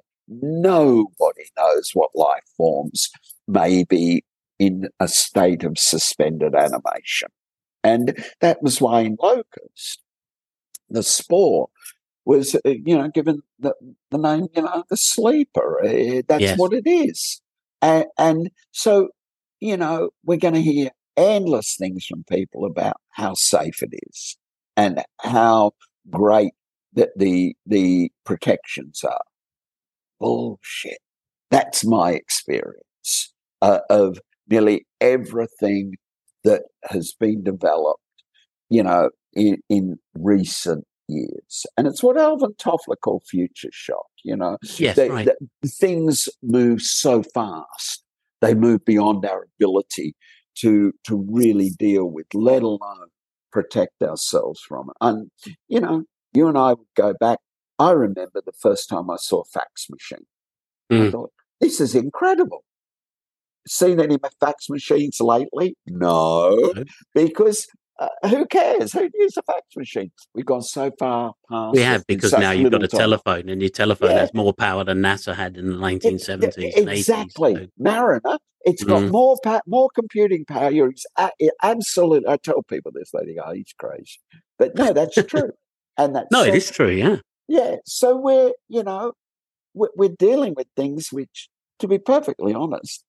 Nobody knows what life forms may be in a state of suspended animation. And that was why in Locust, the spore was, uh, you know, given the, the name, you know, the sleeper. Uh, that's yes. what it is. And, and so, you know, we're going to hear endless things from people about how safe it is and how great that the the protections are. Bullshit. That's my experience uh, of nearly everything that has been developed, you know, in, in recent years. And it's what Alvin Toffler called future shock, you know. Yes, they, right. they, things move so fast. They move beyond our ability to to really deal with, let alone protect ourselves from it. And, you know, you and I would go back. I remember the first time I saw a fax machine. Mm. I thought, this is incredible. Seen any fax machines lately? No, no. because uh, who cares? Who uses a fax machine? We've gone so far past. We have, because now you've got a time. telephone, and your telephone yeah. has more power than NASA had in the nineteen seventies it, and exactly. eighties. So. Mariner, it's got mm. more pa- more computing power. You're absolutely. I tell people this, they go, oh, he's crazy, but no, that's true, and that's no, so, it is true. Yeah, yeah. So we're, you know, we're, we're dealing with things which, to be perfectly honest,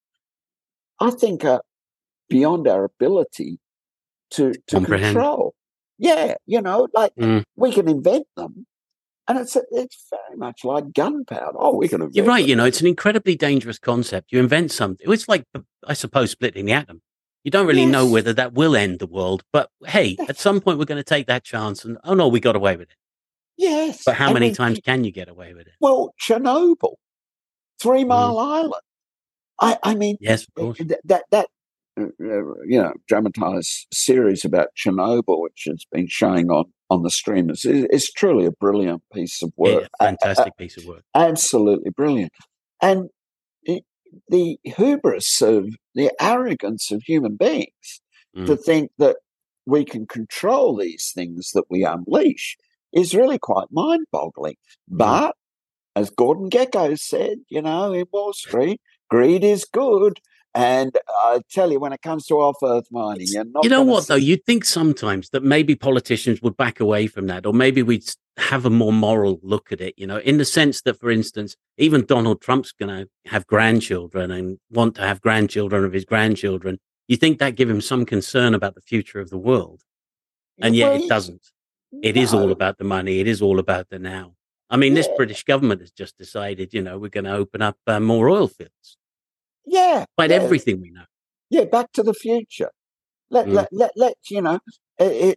I think are beyond our ability to to Comprehend. control. Yeah, you know, like mm. we can invent them. And it's it's very much like gunpowder. Oh, we can invent You're right. it. You know, it's an incredibly dangerous concept. You invent something. It's like, I suppose, splitting the atom. You don't really yes. know whether that will end the world. But hey, at some point, we're going to take that chance. And oh, no, we got away with it. Yes. But how and many we, times can you get away with it? Well, Chernobyl, Three Mile mm. Island. I, I mean, yes, of course. That, that, that uh, you know, dramatized series about Chernobyl, which has been showing on, on the streamers, is, is truly a brilliant piece of work. Yeah, fantastic uh, piece of work. Absolutely brilliant. And it, the hubris of, the arrogance of human beings mm. to think that we can control these things that we unleash is really quite mind-boggling. Mm. But, as Gordon Gekko said, you know, in Wall Street, greed is good. And I tell you, when it comes to off-earth mining, you're not. You know what, see- though? You'd think sometimes that maybe politicians would back away from that, or maybe we'd have a more moral look at it, you know, in the sense that, for instance, even Donald Trump's going to have grandchildren and want to have grandchildren of his grandchildren. You think that give him some concern about the future of the world? And yet well, it doesn't. It no. is all about the money. It is all about the now. I mean, yeah. this British government has just decided, you know, we're going to open up uh, more oil fields. Yeah. Despite yeah. everything we know. Yeah, Back to the Future. Let Mm. let let, let you know, it,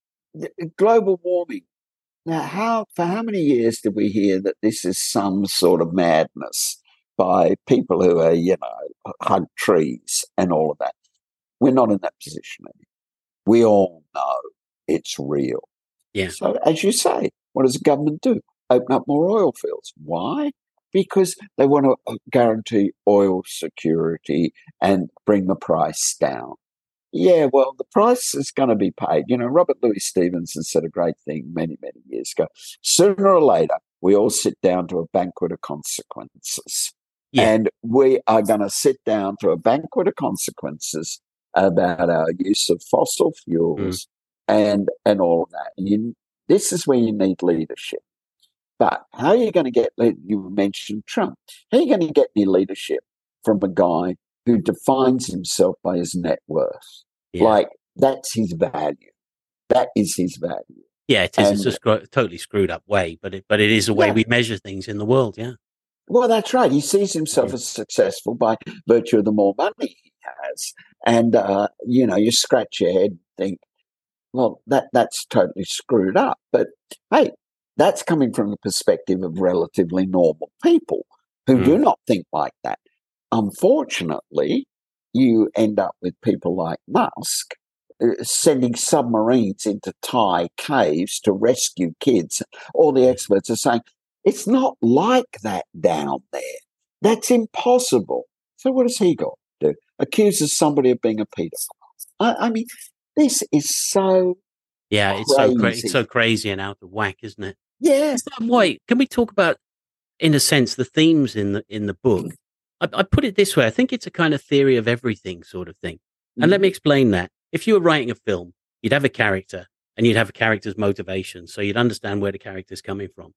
it, global warming. Now, how for how many years did we hear that this is some sort of madness by people who are, you know, hug trees and all of that? We're not in that position anymore. We all know it's real. Yeah. So, as you say, what does the government do? Open up more oil fields. Why? Because they want to guarantee oil security and bring the price down. Yeah, well, the price is going to be paid. You know, Robert Louis Stevenson said a great thing many, many years ago. Sooner or later, we all sit down to a banquet of consequences. Yeah. And we are going to sit down to a banquet of consequences about our use of fossil fuels mm. and and all of that. You, this is where you need leadership. But how are you going to get, you mentioned Trump, how are you going to get any leadership from a guy who defines himself by his net worth? Yeah. Like, that's his value. That is his value. Yeah, it is. And, it's a screw- totally screwed up way, but it, but it is a way yeah. we measure things in the world, yeah. Well, that's right. He sees himself mm. as successful by virtue of the more money he has. And, uh, you know, you scratch your head and think, well, that that's totally screwed up. But, hey, that's coming from the perspective of relatively normal people who mm. do not think like that. Unfortunately, you end up with people like Musk uh, sending submarines into Thai caves to rescue kids. All the experts are saying, it's not like that down there. That's impossible. So what does he got to do? Accuses somebody of being a pedophile. I, I mean, this is so Yeah, crazy. it's so crazy. It's so crazy and out of whack, isn't it? Yeah. Why? Can we talk about, in a sense, the themes in the in the book? I, I put it this way. I think it's a kind of theory of everything sort of thing. And mm-hmm. let me explain that. If you were writing a film, you'd have a character and you'd have a character's motivation. So you'd understand where the character's coming from.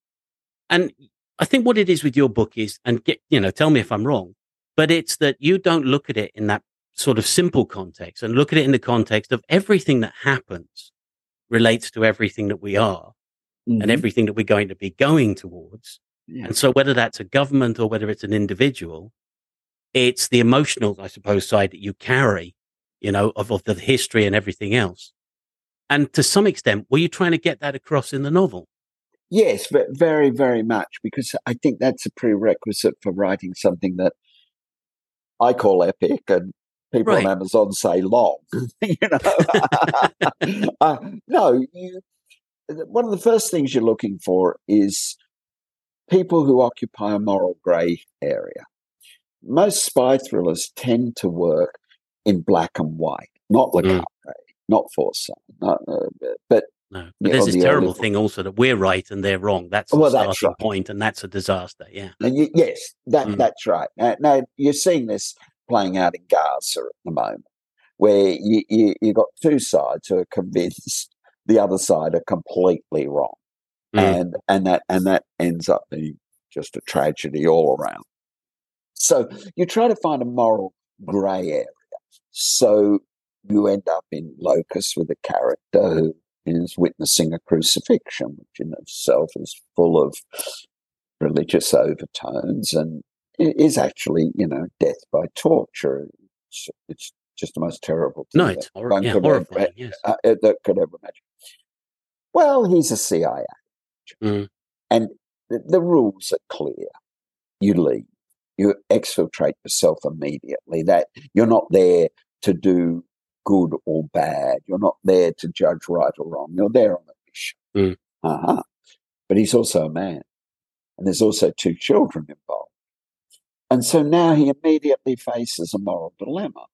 And I think what it is with your book is, and get, you know, tell me if I'm wrong, but it's that you don't look at it in that sort of simple context and look at it in the context of everything that happens relates to everything that we are mm-hmm. and everything that we're going to be going towards. Yeah. And so whether that's a government or whether it's an individual, it's the emotional, I suppose, side that you carry, you know, of, of the history and everything else. And to some extent, were you trying to get that across in the novel? Yes, but very, very much, because I think that's a prerequisite for writing something that I call epic and people right. on Amazon say long. you know, uh, no, you, one of the first things you're looking for is people who occupy a moral grey area. Most spy thrillers tend to work in black and white, not Le Carre, mm. not Forsyth, not, uh, but no. But there's this terrible early... thing also that we're right and they're wrong. That's the well, starting that's right. point, and that's a disaster. Yeah. You, yes, that mm. that's right. Now, now you're seeing this playing out in Gaza at the moment, where you you you got two sides who are convinced the other side are completely wrong, mm. and and that and that ends up being just a tragedy all around. So you try to find a moral grey area. So you end up in Locust with a character who is witnessing a crucifixion, which in itself is full of religious overtones and is actually, you know, death by torture. It's, it's just the most terrible thing no, it's that hor- one yeah, could horrifying, ever, yes. uh, that could ever imagine. Well, he's a C I A agent, mm. and the, the rules are clear. You leave. You exfiltrate yourself immediately. That you're not there to do good or bad. You're not there to judge right or wrong. You're there on a mission. Mm. Uh-huh. But he's also a man. And there's also two children involved. And so now he immediately faces a moral dilemma.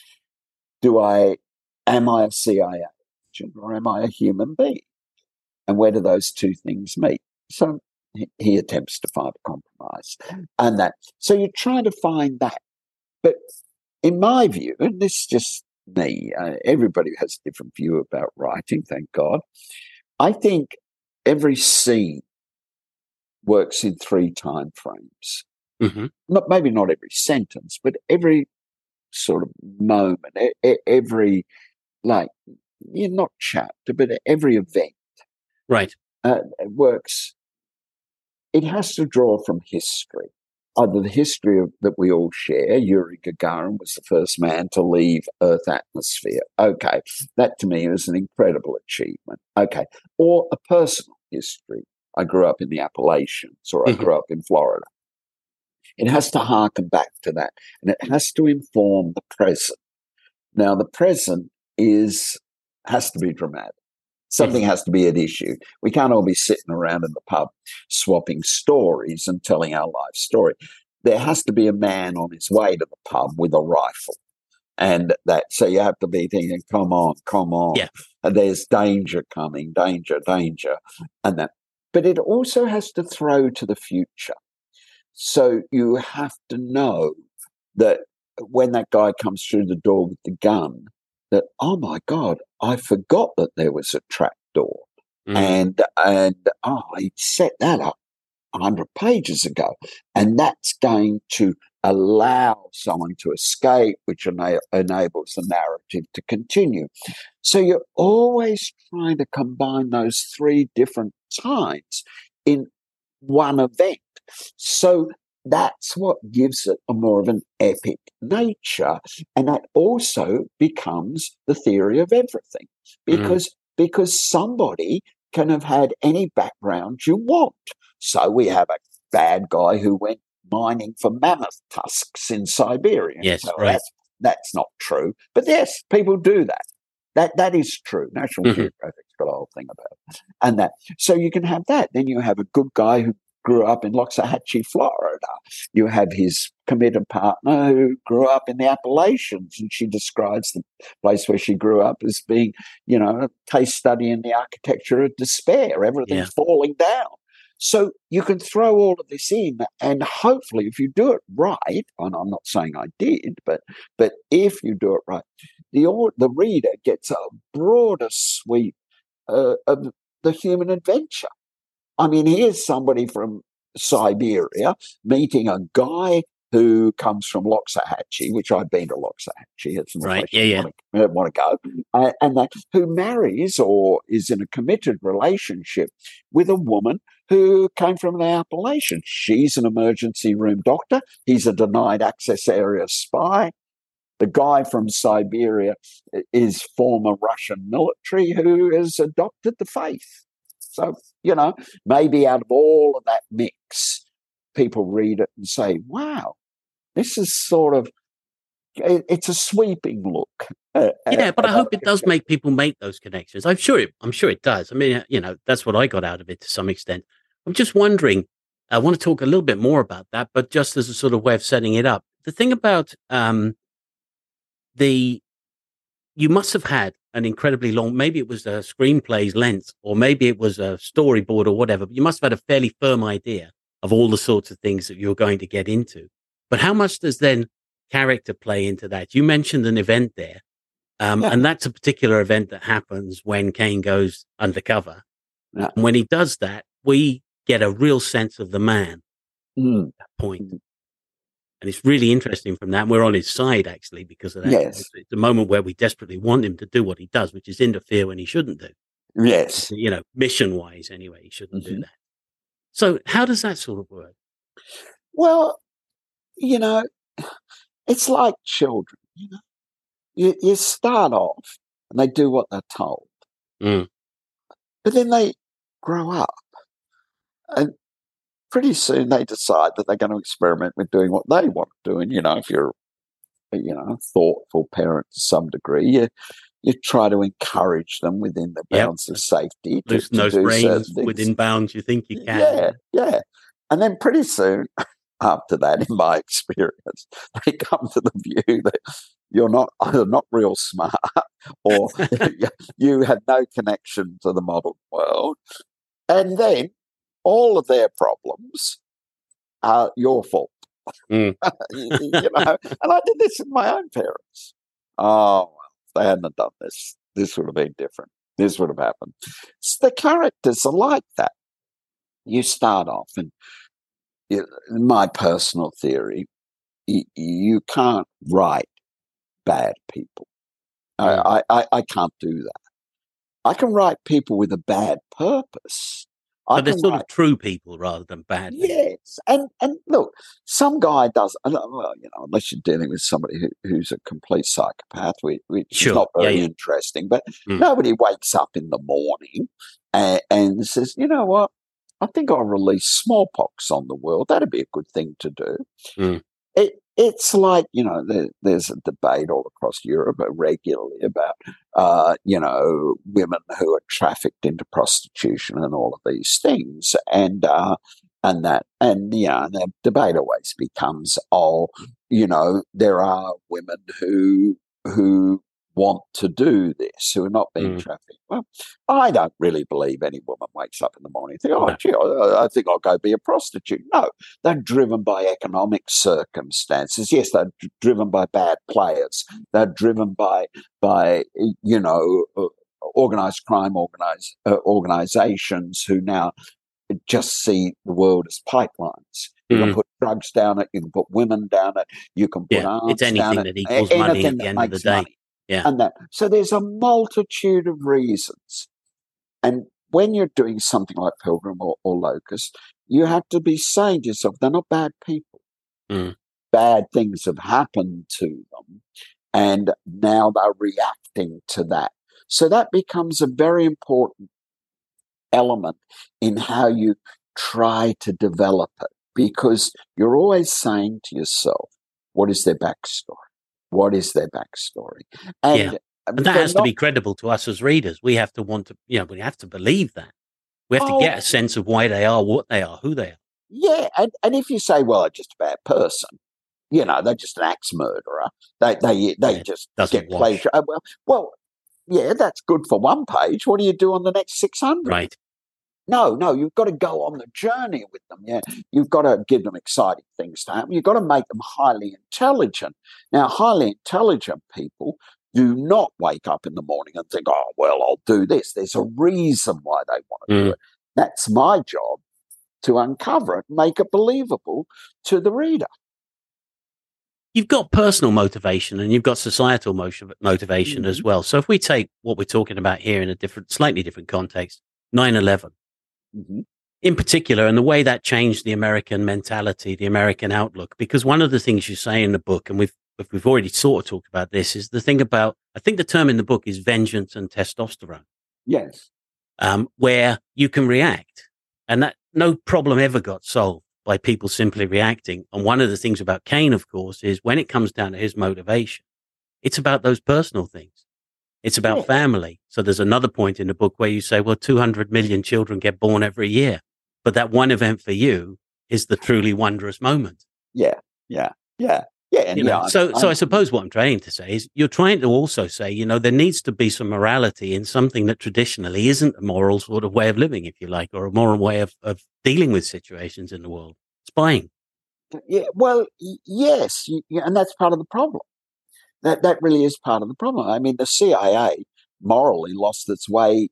Do I, am I a C I A agent or am I a human being? And where do those two things meet? So he, he attempts to find a compromise. And that, so you're trying to find that. But in my view, and this is just me, uh, everybody has a different view about writing, thank God. I think every scene works in three time frames. Mm-hmm. Not, maybe not every sentence, but every sort of moment, e- every, like, yeah, not chapter, but every event. Right. Uh, works. It has to draw from history. either the history of, that we all share. Yuri Gagarin was the first man to leave Earth atmosphere. Okay, that to me is an incredible achievement. Okay, or a personal history. I grew up in the Appalachians, or I Mhm. grew up in Florida. It has to harken back to that, and it has to inform the present. Now, the present is has to be dramatic. Something has to be at issue. We can't all be sitting around in the pub swapping stories and telling our life story. There has to be a man on his way to the pub with a rifle. And that, so you have to be thinking, come on, come on. Yeah. And there's danger coming, danger, danger. And that, but it also has to throw to the future. So you have to know that when that guy comes through the door with the gun, that, oh my God, I forgot that there was a trap door. Mm. And, and, oh, he set that up one hundred pages ago. And that's going to allow someone to escape, which ena- enables the narrative to continue. So you're always trying to combine those three different times in one event. So that's what gives it a more of an epic nature. And that also becomes the theory of everything, because, mm. because somebody can have had any background you want. So we have a bad guy who went mining for mammoth tusks in Siberia. Yes, so right. That's, that's not true. But yes, people do that. That That is true. National mm-hmm. Geographic's got a whole thing about it. And that. So you can have that. Then you have a good guy who grew up in Loxahatchee, Florida. You have his committed partner who grew up in the Appalachians, and she describes the place where she grew up as being, you know, a case study in the architecture of despair. Everything's yeah. falling down. So you can throw all of this in, and hopefully if you do it right, and I'm not saying I did, but but if you do it right, the, the reader gets a broader sweep uh, of the human adventure. I mean, here's somebody from Siberia meeting a guy who comes from Loxahatchee, which I've been to Loxahatchee. It's not right, yeah, yeah. I don't want to go. Uh, and that, who marries or is in a committed relationship with a woman who came from the Appalachians. She's an emergency room doctor. He's a denied access area spy. The guy from Siberia is former Russian military who has adopted the faith. So, you know, maybe out of all of that mix, people read it and say, wow, this is sort of, it's a sweeping look. Uh, yeah, but I hope it does make people make those connections. I'm sure it, I'm sure it does. I mean, you know, that's what I got out of it to some extent. I'm just wondering, I want to talk a little bit more about that, but just as a sort of way of setting it up. The thing about um, the, you must have had an incredibly long, maybe it was a screenplay's length, or maybe it was a storyboard or whatever, but you must have had a fairly firm idea of all the sorts of things that you're going to get into. But how much does then character play into that? You mentioned an event there, um, yeah. and that's a particular event that happens when Kane goes undercover. Yeah. And when he does that, we get a real sense of the man mm. at that point. Mm. And it's really interesting from that. We're on his side, actually, because of that. Yes. It's, it's a moment where we desperately want him to do what he does, which is interfere when he shouldn't do. Yes. You know, mission-wise, anyway, he shouldn't mm-hmm. do that. So how does that sort of work? Well, you know, it's like children, you know. You, you start off and they do what they're told. Mm. But then they grow up. And pretty soon they decide that they're going to experiment with doing what they want to do. And, you know, if you're, you know, a thoughtful parent to some degree, you you try to encourage them within the bounds yep. of safety. To, Loosen to those do brains within bounds you think you can. Yeah, yeah. And then pretty soon after that, in my experience, they come to the view that you're not either not real smart or you have no connection to the modern world. And then all of their problems are your fault. Mm. you, you know, and I did this with my own parents. Oh, well, if they hadn't have done this, this would have been different. This would have happened. So the characters are like that. You start off, and you, my personal theory, you, you can't write bad people. Mm. I, I, I can't do that. I can write people with a bad purpose. So they're sort write, of true people rather than bad. Yes, and and look, some guy does. Well, you know, unless you're dealing with somebody who, who's a complete psychopath, which, which sure. is not very yeah, yeah. interesting. But mm. nobody wakes up in the morning and, and says, you know what, I think I'll release smallpox on the world. That'd be a good thing to do. Mm. It, it's like, you know, there, there's a debate all across Europe regularly about, uh, you know, women who are trafficked into prostitution and all of these things. And, uh, and that, and, yeah, the debate always becomes, oh, you know, there are women who, who, want to do this, who are not being mm. trafficked. Well, I don't really believe any woman wakes up in the morning and think, oh, no. gee, I, I think I'll go be a prostitute. No, they're driven by economic circumstances. Yes, they're d- driven by bad players. They're driven by, by you know, uh, organised crime organize, uh, organisations who now just see the world as pipelines. You mm. can put drugs down it, you can put women down it, you can put yeah, arms it's anything down that it, equals anything money at the end of the day. Money. Yeah. And that. So there's a multitude of reasons. And when you're doing something like Pilgrim or, or Locust, you have to be saying to yourself, they're not bad people. Mm. Bad things have happened to them, and now they're reacting to that. So that becomes a very important element in how you try to develop it, because you're always saying to yourself, what is their backstory? What is their backstory? And, yeah. and that has not, to be credible to us as readers. We have to want to, you know, we have to believe that. We have oh, to get a sense of why they are, what they are, who they are. Yeah, and, and if you say, well, they're just a bad person, you know, they're just an axe murderer. They they they yeah, just get wash. pleasure. Well, well, yeah, that's good for one page. What do you do on the next six hundred? Right. No, no, you've got to go on the journey with them. Yeah, you've got to give them exciting things to happen. You've got to make them highly intelligent. Now, highly intelligent people do not wake up in the morning and think, oh, well, I'll do this. There's a reason why they want to mm. do it. That's my job, to uncover it, make it believable to the reader. You've got personal motivation and you've got societal motion, motivation mm-hmm. as well. So if we take what we're talking about here in a different, slightly different context, nine eleven. Mm-hmm. In particular, and the way that changed the American mentality, the American outlook, because one of the things you say in the book, and we've we've already sort of talked about this, is the thing about, I think the term in the book is vengeance and testosterone. Yes. Um, where you can react, and that no problem ever got solved by people simply reacting. And one of the things about Cain, of course, is when it comes down to his motivation, it's about those personal things. It's about yeah. family. So there's another point in the book where you say, well, two hundred million children get born every year. But that one event for you is the truly wondrous moment. Yeah, yeah, yeah, yeah. And you know, yeah, so, I'm, so I'm, I suppose what I'm trying to say is you're trying to also say, you know, there needs to be some morality in something that traditionally isn't a moral sort of way of living, if you like, or a moral way of, of dealing with situations in the world. Spying. Yeah, well, yes, and that's part of the problem. That that really is part of the problem. I mean, the C I A morally lost its way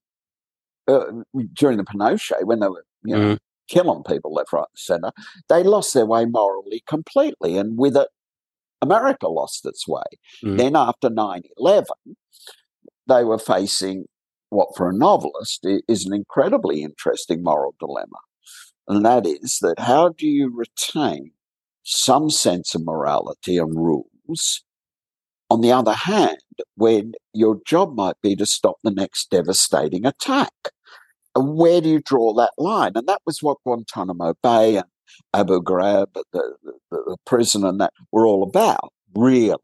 uh, during the Pinochet when they were, you know, mm. killing people left, right, and centre. They lost their way morally completely, and with it, America lost its way. Mm. Then after nine eleven, they were facing what, for a novelist, is an incredibly interesting moral dilemma, and that is that how do you retain some sense of morality and rules? On the other hand, when your job might be to stop the next devastating attack, and where do you draw that line? And that was what Guantanamo Bay and Abu Ghraib, the, the, the prison, and that were all about, really,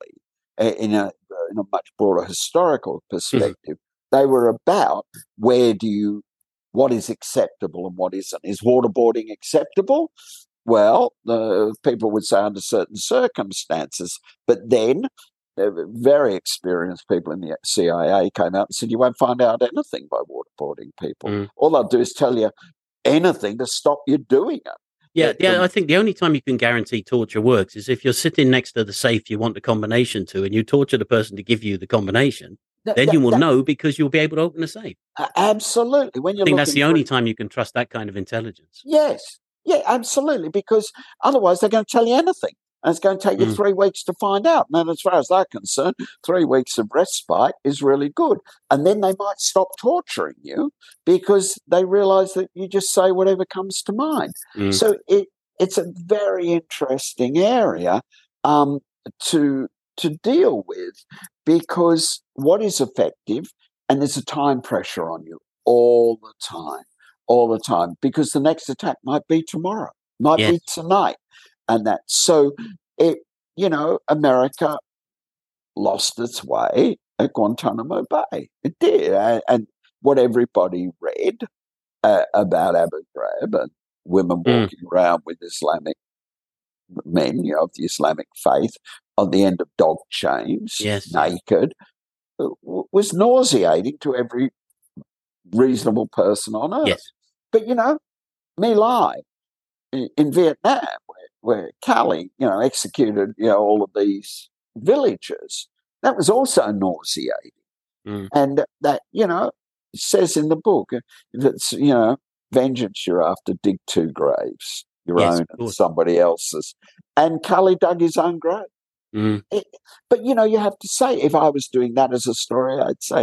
in a, in a much broader historical perspective. Mm-hmm. They were about where do you, what is acceptable and what isn't. Is waterboarding acceptable? Well, the people would say under certain circumstances, but then very experienced people in the C I A came out and said, you won't find out anything by waterboarding people. Mm. All they'll do is tell you anything to stop you doing it. Yeah, but, yeah. um, I think the only time you can guarantee torture works is if you're sitting next to the safe you want the combination to, and you torture the person to give you the combination, that, then that, you will that, know because you'll be able to open the safe. Uh, absolutely. When you're I think that's the for, only time you can trust that kind of intelligence. Yes. Yeah, absolutely. Because otherwise they're going to tell you anything. And it's going to take you Mm. three weeks to find out. And then as far as they're concerned, three weeks of respite is really good. And then they might stop torturing you because they realize that you just say whatever comes to mind. Mm. So it, it's a very interesting area um, to to deal with, because what is effective, and there's a time pressure on you all the time, all the time, because the next attack might be tomorrow, might Yes. be tonight. And that, so it, you know, America lost its way at Guantanamo Bay. It did. And, and what everybody read uh, about Abu Ghraib and women Mm. walking around with Islamic men, you know, of the Islamic faith on the end of dog chains, Yes. naked, w- was nauseating to every reasonable person on earth. Yes. But, you know, My Lai in, in Vietnam, where, where Cali, you know, executed, you know, all of these villagers, that was also nauseating. Mm. And that, you know, it says in the book that, you know, vengeance you're after, dig two graves, your Yes, own of and course. somebody else's. And Cali dug his own grave. Mm. It, but, you know, you have to say, if I was doing that as a story, I'd say,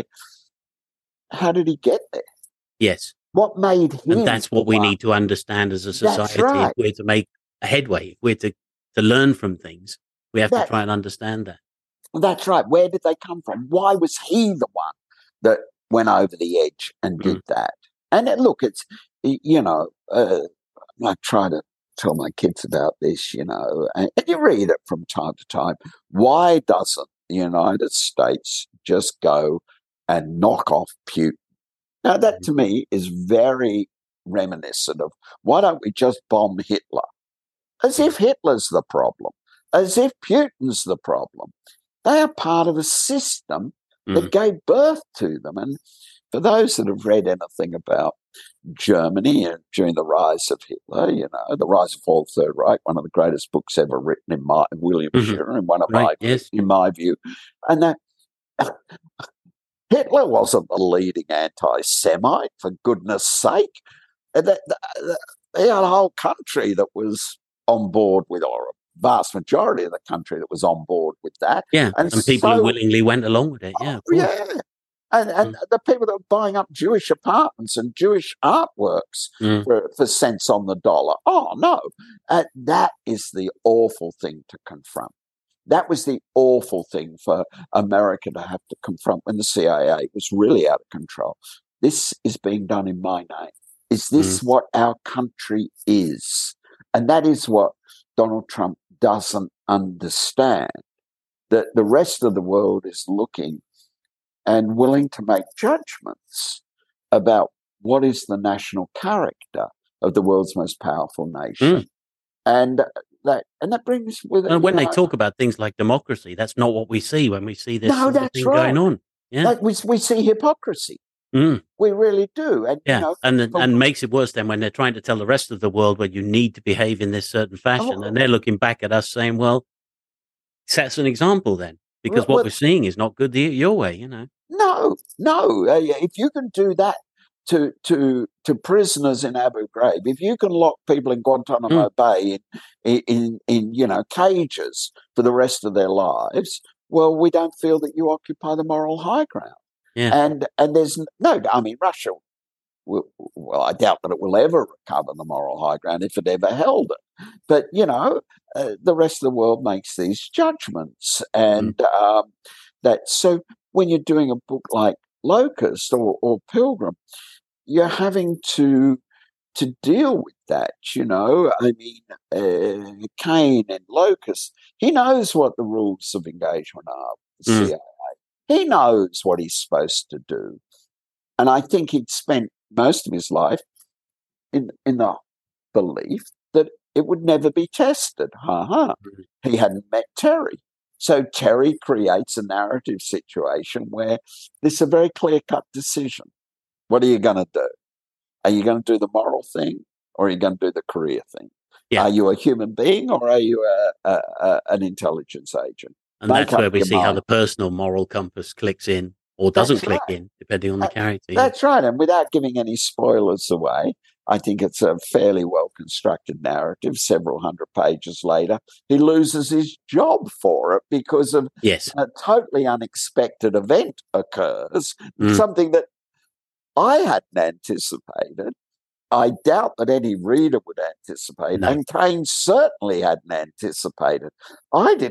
how did he get there? Yes. What made him? And that's what the we one? need to understand as a That's society. right. If we're to make a headway, if we're to, to learn from things, we have That- to try and understand that. That's right. Where did they come from? Why was he the one that went over the edge and did that? And it, look, it's, y- you know, uh, I try to tell my kids about this, you know, and, and you read it from time to time. Why doesn't the United States just go and knock off Putin? Now, that to me is very reminiscent of, why don't we just bomb Hitler? As if Hitler's the problem, as if Putin's the problem. They are part of a system that Mm. gave birth to them. And for those that have read anything about Germany and during the rise of Hitler, you know, The Rise and Fall of the Third Reich, one of the greatest books ever written in my William Mhm. Shirer, in one of Right, my yes. in my view, and that Hitler wasn't the leading anti-Semite, for goodness sake. And that, that, they had a whole country that was on board with, or a vast majority of the country that was on board with that. Yeah. And And, people who so- willingly went along with it. Yeah. Of Oh, course. yeah. And, and the people that were buying up Jewish apartments and Jewish artworks Mm. for, for cents on the dollar. Oh, no. Uh, that is the awful thing to confront. That was the awful thing for America to have to confront when the C I A was really out of control. This is being done in my name. Is this what our country is? And that is what Donald Trump doesn't understand, that the rest of the world is looking and willing to make judgments about what is the national character of the world's most powerful nation. Mm. And that and that brings with it. And when you they know, talk about things like democracy, that's not what we see when we see this No, sort of that's thing right. going on. Yeah. like we, we see hypocrisy. Mm. We really do. And, Yeah. you know, and then- from- and makes it worse then when they're trying to tell the rest of the world where you need to behave in this certain fashion. Oh. And they're looking back at us saying, well, set an example then. Because Well, what well- we're seeing is not good the, your way, you know. No, no. Uh, if you can do that to to to prisoners in Abu Ghraib, if you can lock people in Guantanamo Bay in, in in you know cages for the rest of their lives, well, we don't feel that you occupy the moral high ground. Yeah. And and there's n- no. I mean, Russia. Will, well, I doubt that it will ever recover the moral high ground if it ever held it. But you know, uh, the rest of the world makes these judgments, and um, that so. When you're doing a book like Locust or, or Pilgrim, you're having to to deal with that. You know, I mean, uh, Kane and Locust, he knows what the rules of engagement are. The Mm. C I A, he knows what he's supposed to do, and I think he'd spent most of his life in in the belief that it would never be tested. Ha ha. Mm. He hadn't met Terry. So Terry creates a narrative situation where this is a very clear-cut decision. What are you going to do? Are you going to do the moral thing, or are you going to do the career thing? Yeah. Are you a human being, or are you a, a, a, an intelligence agent? And Make that's up where we your see how mind. the personal moral compass clicks in or doesn't That's click right. in, depending on the That- character. Yeah. That's right. And without giving any spoilers away, I think it's a fairly well-constructed narrative. Several hundred pages later, he loses his job for it because of yes. a totally unexpected event occurs, Mm. something that I hadn't anticipated. I doubt that any reader would anticipate, No. and Kane certainly hadn't anticipated. I didn't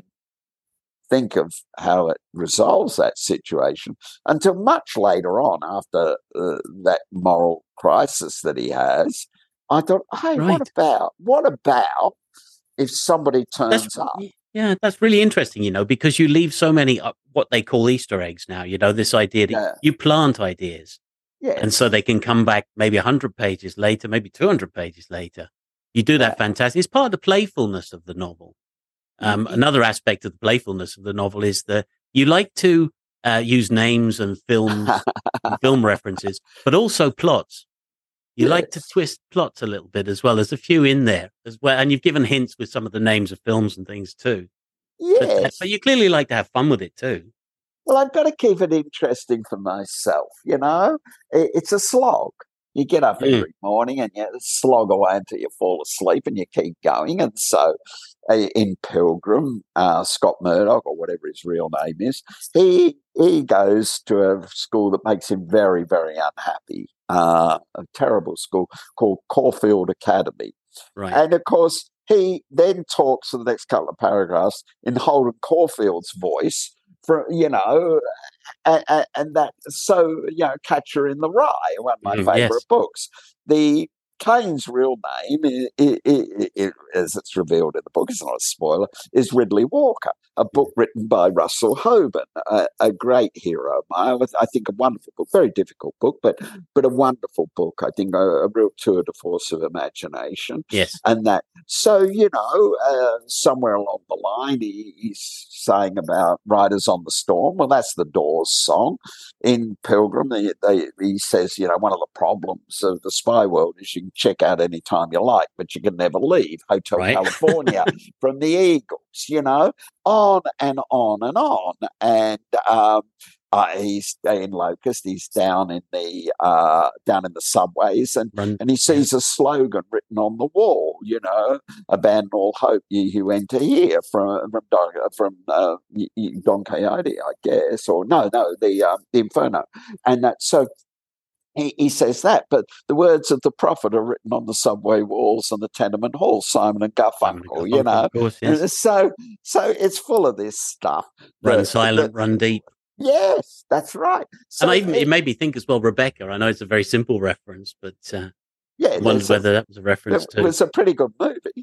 think of how it resolves that situation until much later on, after uh, that moral crisis that he has. I thought, hey, Right. what about, what about if somebody turns That's, up? yeah, that's really interesting, you know, because you leave so many, uh, what they call Easter eggs now, you know, this idea that Yeah. you plant ideas. Yes. And so they can come back maybe one hundred pages later, maybe two hundred pages later. You do that Yeah. fantastic. It's part of the playfulness of the novel. Um, Mhm. Another aspect of the playfulness of the novel is that you like to uh, use names and films, and film references, but also plots. You like to Yes. twist plots a little bit as well. There's a few in there as well. And you've given hints with some of the names of films and things too. But, uh, Yes. but you clearly like to have fun with it too. Well, I've got to keep it interesting for myself, you know? It, it's a slog. You get up Mm. every morning and you slog away until you fall asleep and you keep going. And so uh, in Pilgrim, uh, Scott Murdoch, or whatever his real name is, he he goes to a school that makes him very, very unhappy, uh, a terrible school called Caulfield Academy. Right. And, of course, he then talks for the next couple of paragraphs in Holden Caulfield's voice, for, you know, and, and that, so, you know, Catcher in the Rye, one of my Mm, favourite yes. books. The Kane's real name, i i i i as it's revealed in the book, it's not a spoiler, is Ridley Walker, a book written by Russell Hoban, a, a great hero of mine. I think a wonderful book, very difficult book, but but a wonderful book. I think a, a real tour de force of imagination. Yes. And that, so, you know, uh, somewhere along the line, he, he's saying about Riders on the Storm. Well, that's the Doors song. In Pilgrim, they, they, he says, you know, one of the problems of the spy world is you can check out any time you like, but you can never leave Hotel Right. California from the Eagles, you know, on and on and on. And um, uh, he's in Locust, he's down in the uh, down in the subways, and, Run. and he sees a slogan written on the wall, you know, abandon all hope, ye who enter here, from from Don, from uh, Don Quixote, I guess, or no, no, the um, the Inferno, and that so. He, he says that, but the words of the prophet are written on the subway walls and the tenement halls, Simon and Garfunkel, you know. Of course, yes. And so, so it's full of this stuff. Run that- silent, that- run deep. Yes, that's right. So and I even, it, it made me think as well, Rebecca. I know it's a very simple reference, but uh, yeah, I wondered there's a- whether that was a reference it to. was a pretty good movie.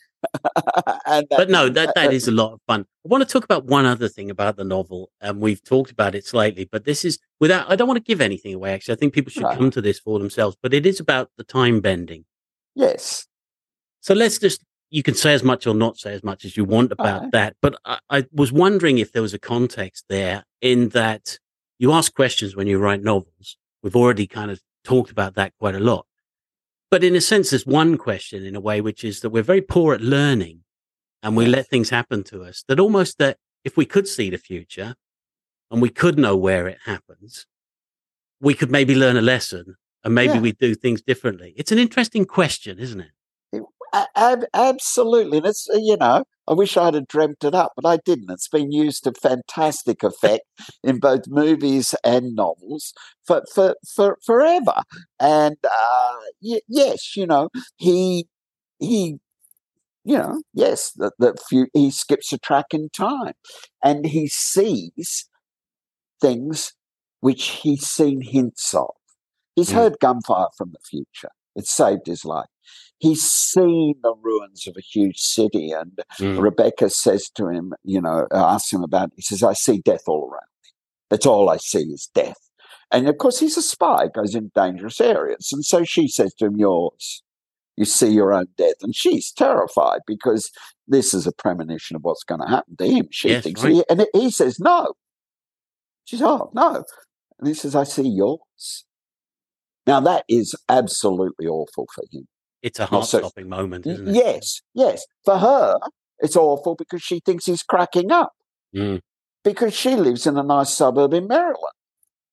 and that, But no, that, that uh, is a lot of fun. I want to talk about one other thing about the novel, and we've talked about it slightly, but this is without, I don't want to give anything away, actually. I think people should Right. come to this for themselves, but it is about the time bending. yes, So let's just, you can say as much or not say as much as you want about Right. that. But I, I was wondering if there was a context there in that you ask questions when you write novels. We've already kind of talked about that quite a lot. But in a sense, there's one question in a way, which is that we're very poor at learning and we Yes. let things happen to us, that almost that if we could see the future and we could know where it happens, we could maybe learn a lesson and maybe Yeah. we'd do things differently. It's an interesting question, isn't it? A- ab- absolutely. And it's, uh, you know, I wish I'd have dreamt it up, but I didn't. It's been used to fantastic effect in both movies and novels for, for, for forever. And uh, y- yes, you know, he, he, you know, yes, that that few, he skips a track in time and he sees things which he's seen hints of. He's Mm. heard gunfire from the future. It saved his life. He's seen the ruins of a huge city, and Mm. Rebecca says to him, you know, asks him about it. He says, I see death all around me. That's all I see is death. And of course, he's a spy, goes in dangerous areas. And so she says to him, yours. You see your own death. And she's terrified because this is a premonition of what's going to happen to him. She Yes, thinks, right. he, and he says, no. She says, oh, no. And he says, I see yours. Now, that is absolutely awful for him. It's a Not so- heart-stopping moment, isn't it? Yes, yes. For her, it's awful because she thinks he's cracking up Mm. because she lives in a nice suburb in Maryland.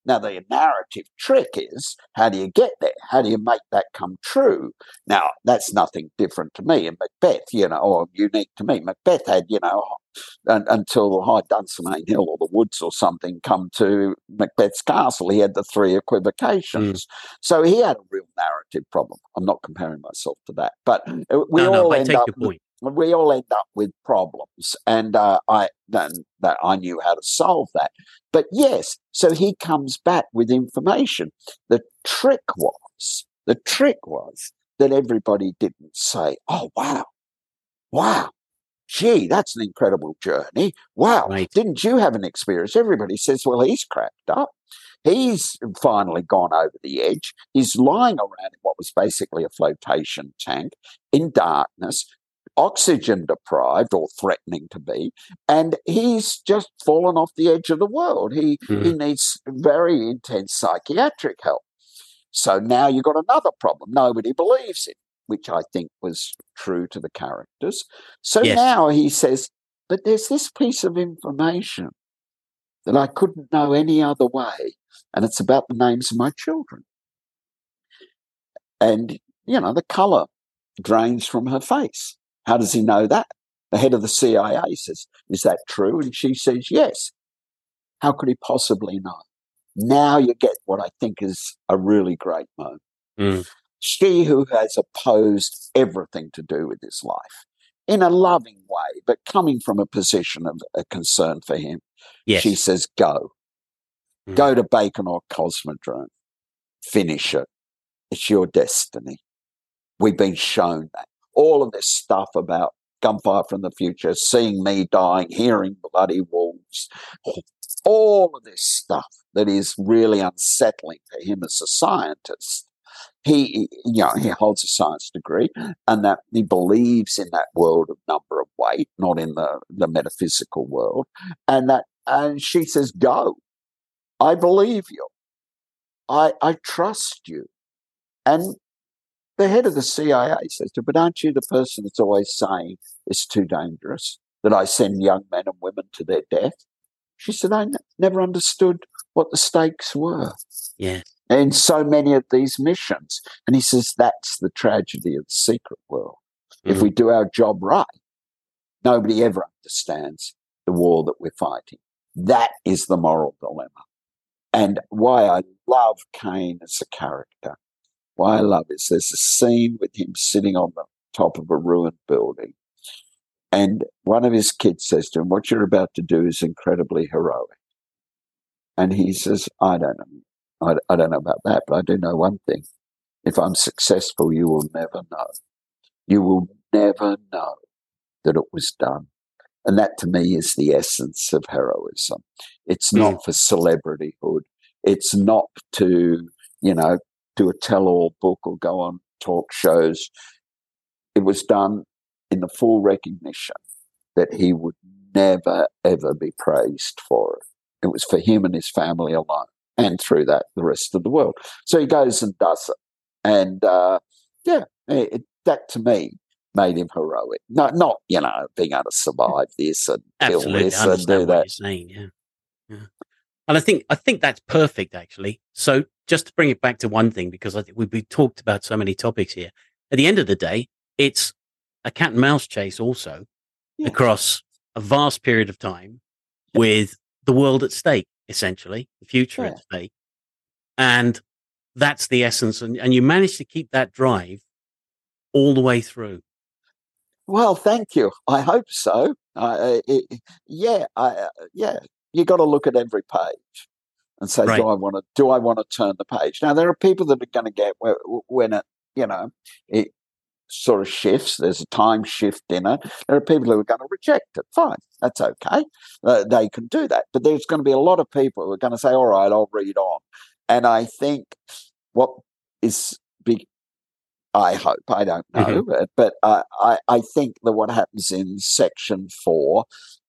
Now, the narrative trick is, how do you get there? How do you make that come true? Now, that's nothing different to me in Macbeth, you know, or unique to me. Macbeth had, you know, un- until High Dunsinane Hill or the woods or something come to Macbeth's castle, he had the three equivocations. Mm. So he had a real narrative problem. I'm not comparing myself to that. But we no, all no, end take up... your point. We all end up with problems, and uh, I then that I knew how to solve that. But yes, so he comes back with information. The trick was, the trick was that everybody didn't say, "Oh wow, wow, gee, that's an incredible journey. Wow, right. Didn't you have an experience?" Everybody says, "Well, he's cracked up. He's finally gone over the edge. He's lying around in what was basically a flotation tank in darkness." Oxygen deprived or threatening to be, and he's just fallen off the edge of the world. He mm. he needs very intense psychiatric help. So now you've got another problem. Nobody believes him, which I think was true to the characters. So yes. Now he says, but there's this piece of information that I couldn't know any other way, and it's about the names of my children. And, you know, the colour drains from her face. How does he know that? The head of the C I A says, is that true? And she says, yes. How could he possibly know? Now you get what I think is a really great moment. Mm. She who has opposed everything to do with his life in a loving way, but coming from a position of a concern for him, yes. She says, go. Mm. Go to Baikonur Cosmodrome. Finish it. It's your destiny. We've been shown that. All of this stuff about gunfire from the future, seeing me dying, hearing bloody wolves, all of this stuff that is really unsettling to him as a scientist. He, you know, he holds a science degree, and that he believes in that world of number of weight, not in the, the metaphysical world. And that, and she says, go. I believe you. I I trust you. And the head of the C I A says to her, but aren't you the person that's always saying it's too dangerous, that I send young men and women to their death? She said, I n- never understood what the stakes were. Yeah. In so many of these missions. And he says, that's the tragedy of the secret world. Mm. If we do our job right, nobody ever understands the war that we're fighting. That is the moral dilemma. And why I love Cain as a character. What I love is there's a scene with him sitting on the top of a ruined building, and one of his kids says to him, what you're about to do is incredibly heroic. And he says, I don't know. I, I don't know about that, but I do know one thing. If I'm successful, you will never know. You will never know that it was done. And that to me is the essence of heroism. It's not mm. for celebrityhood. It's not to, you know, do a tell-all book or go on talk shows. It was done in the full recognition that he would never, ever be praised for it. It was for him and his family alone, and through that, the rest of the world. So he goes and does it. And, uh, yeah, it, that to me made him heroic. Not, not, you know, being able to survive this and Absolutely. kill this I understand and do what that. You're saying, yeah. yeah. And I think I think that's perfect, actually. So just to bring it back to one thing, because I think we've, we've talked about so many topics here. At the end of the day, it's a cat and mouse chase also yes. across a vast period of time yeah. with the world at stake, essentially, the future yeah. at stake. And that's the essence. And, and you manage to keep that drive all the way through. Well, thank you. I hope so. Uh, it, yeah, I, uh, yeah. You got to look at every page and say, right. do I want to? Do I want to turn the page? Now, there are people that are going to get when it, you know, it sort of shifts. There's a time shift in it. There are people who are going to reject it. Fine, that's okay. Uh, they can do that. But there's going to be a lot of people who are going to say, all right, I'll read on. And I think what is big. I hope, I don't know, mm-hmm. but uh, I, I think that what happens in section four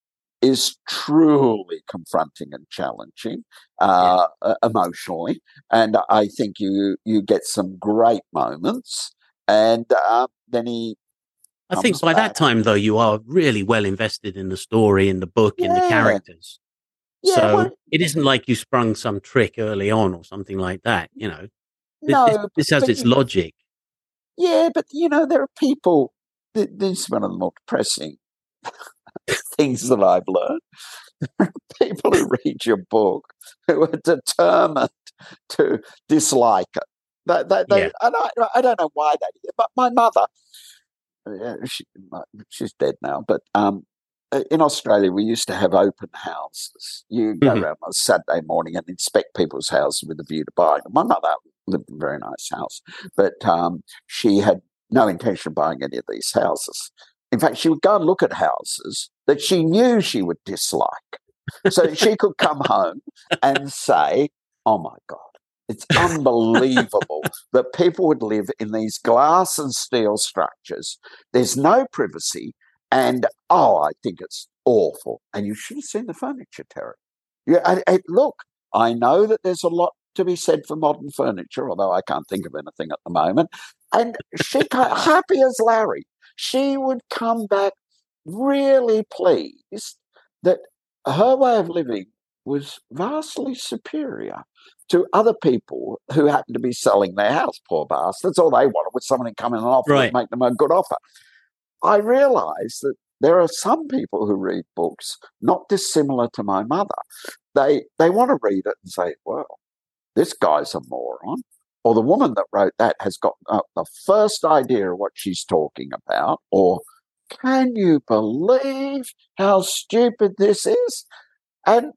is truly confronting and challenging uh, yeah. emotionally. And I think you you get some great moments. And uh, then he I think by back. that time, though, you are really well invested in the story, in the book, yeah. in the characters. Yeah, So well, it isn't like you sprung some trick early on or something like that. You know, this, this, no, but, this has but its you, logic. yeah, but you know, there are people. th- This is one of the more depressing things that I've learned. People who read your book who are determined to dislike it. They, they, they, Yeah. and I, I don't know why that is, but my mother, uh, she, she's dead now, but um, uh, in Australia, we used to have open houses. You go Mhm. around on a Saturday morning and inspect people's houses with a view to buying them. My mother lived in a very nice house, but um, she had no intention of buying any of these houses. In fact, she would go and look at houses that she knew she would dislike. So she could come home and say, oh my God, it's unbelievable that people would live in these glass and steel structures. There's no privacy. And, oh, I think it's awful. And you should have seen the furniture, Terry. Yeah, and, and look, I know that there's a lot to be said for modern furniture, although I can't think of anything at the moment. And she, happy as Larry, she would come back really pleased that her way of living was vastly superior to other people who happened to be selling their house, poor bastards. All they wanted was someone to come in and offer Right. and make them a good offer. I realise that there are some people who read books not dissimilar to my mother. They they want to read it and say, well, this guy's a moron. Or the woman that wrote that has got uh, the first idea of what she's talking about. Or can you believe how stupid this is? And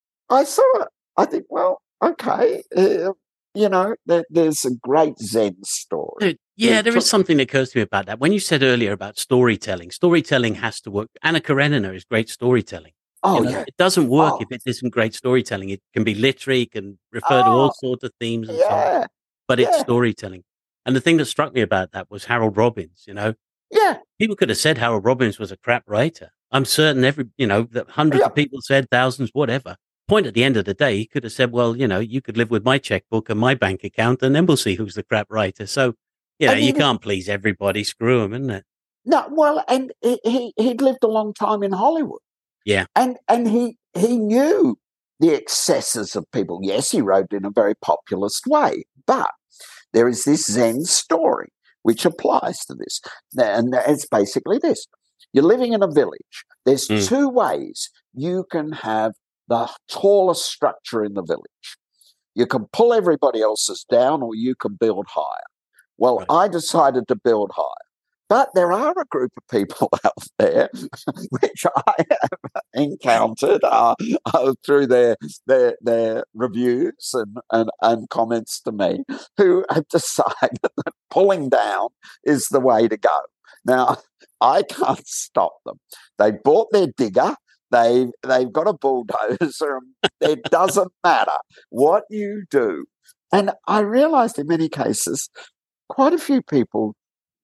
I saw it. I think, well, okay, uh, you know, there, there's a great Zen story. Dude, yeah, there is something that occurs to me about that. When you said earlier about storytelling, storytelling has to work. Anna Karenina is great storytelling. Oh, You know, yeah. it doesn't work Oh. if it isn't great storytelling. It can be literary, it can refer to Oh, all sorts of themes and so on, yeah. but it's Yeah. storytelling. And the thing that struck me about that was Harold Robbins. You know, Yeah. people could have said Harold Robbins was a crap writer. I'm certain every, you know, that hundreds Yeah. of people said, thousands, whatever. Point at the end of the day, he could have said, well, you know, you could live with my checkbook and my bank account, and then we'll see who's the crap writer. So, you know, And you he was- can't please everybody. Screw him, isn't it? No, well, and he, he he'd lived a long time in Hollywood. Yeah. And and he he knew the excesses of people. Yes, he wrote in a very populist way, but there is this Zen story which applies to this. And it's basically this. You're living in a village. There's Mm. two ways you can have the tallest structure in the village. You can pull everybody else's down, or you can build higher. Well, Right. I decided to build higher. But there are a group of people out there, which I have encountered uh, uh, through their, their their reviews and, and, and comments to me, who have decided that pulling down is the way to go. Now, I can't stop them. They bought their digger. They, they've got a bulldozer. It doesn't matter what you do. And I realised in many cases, quite a few people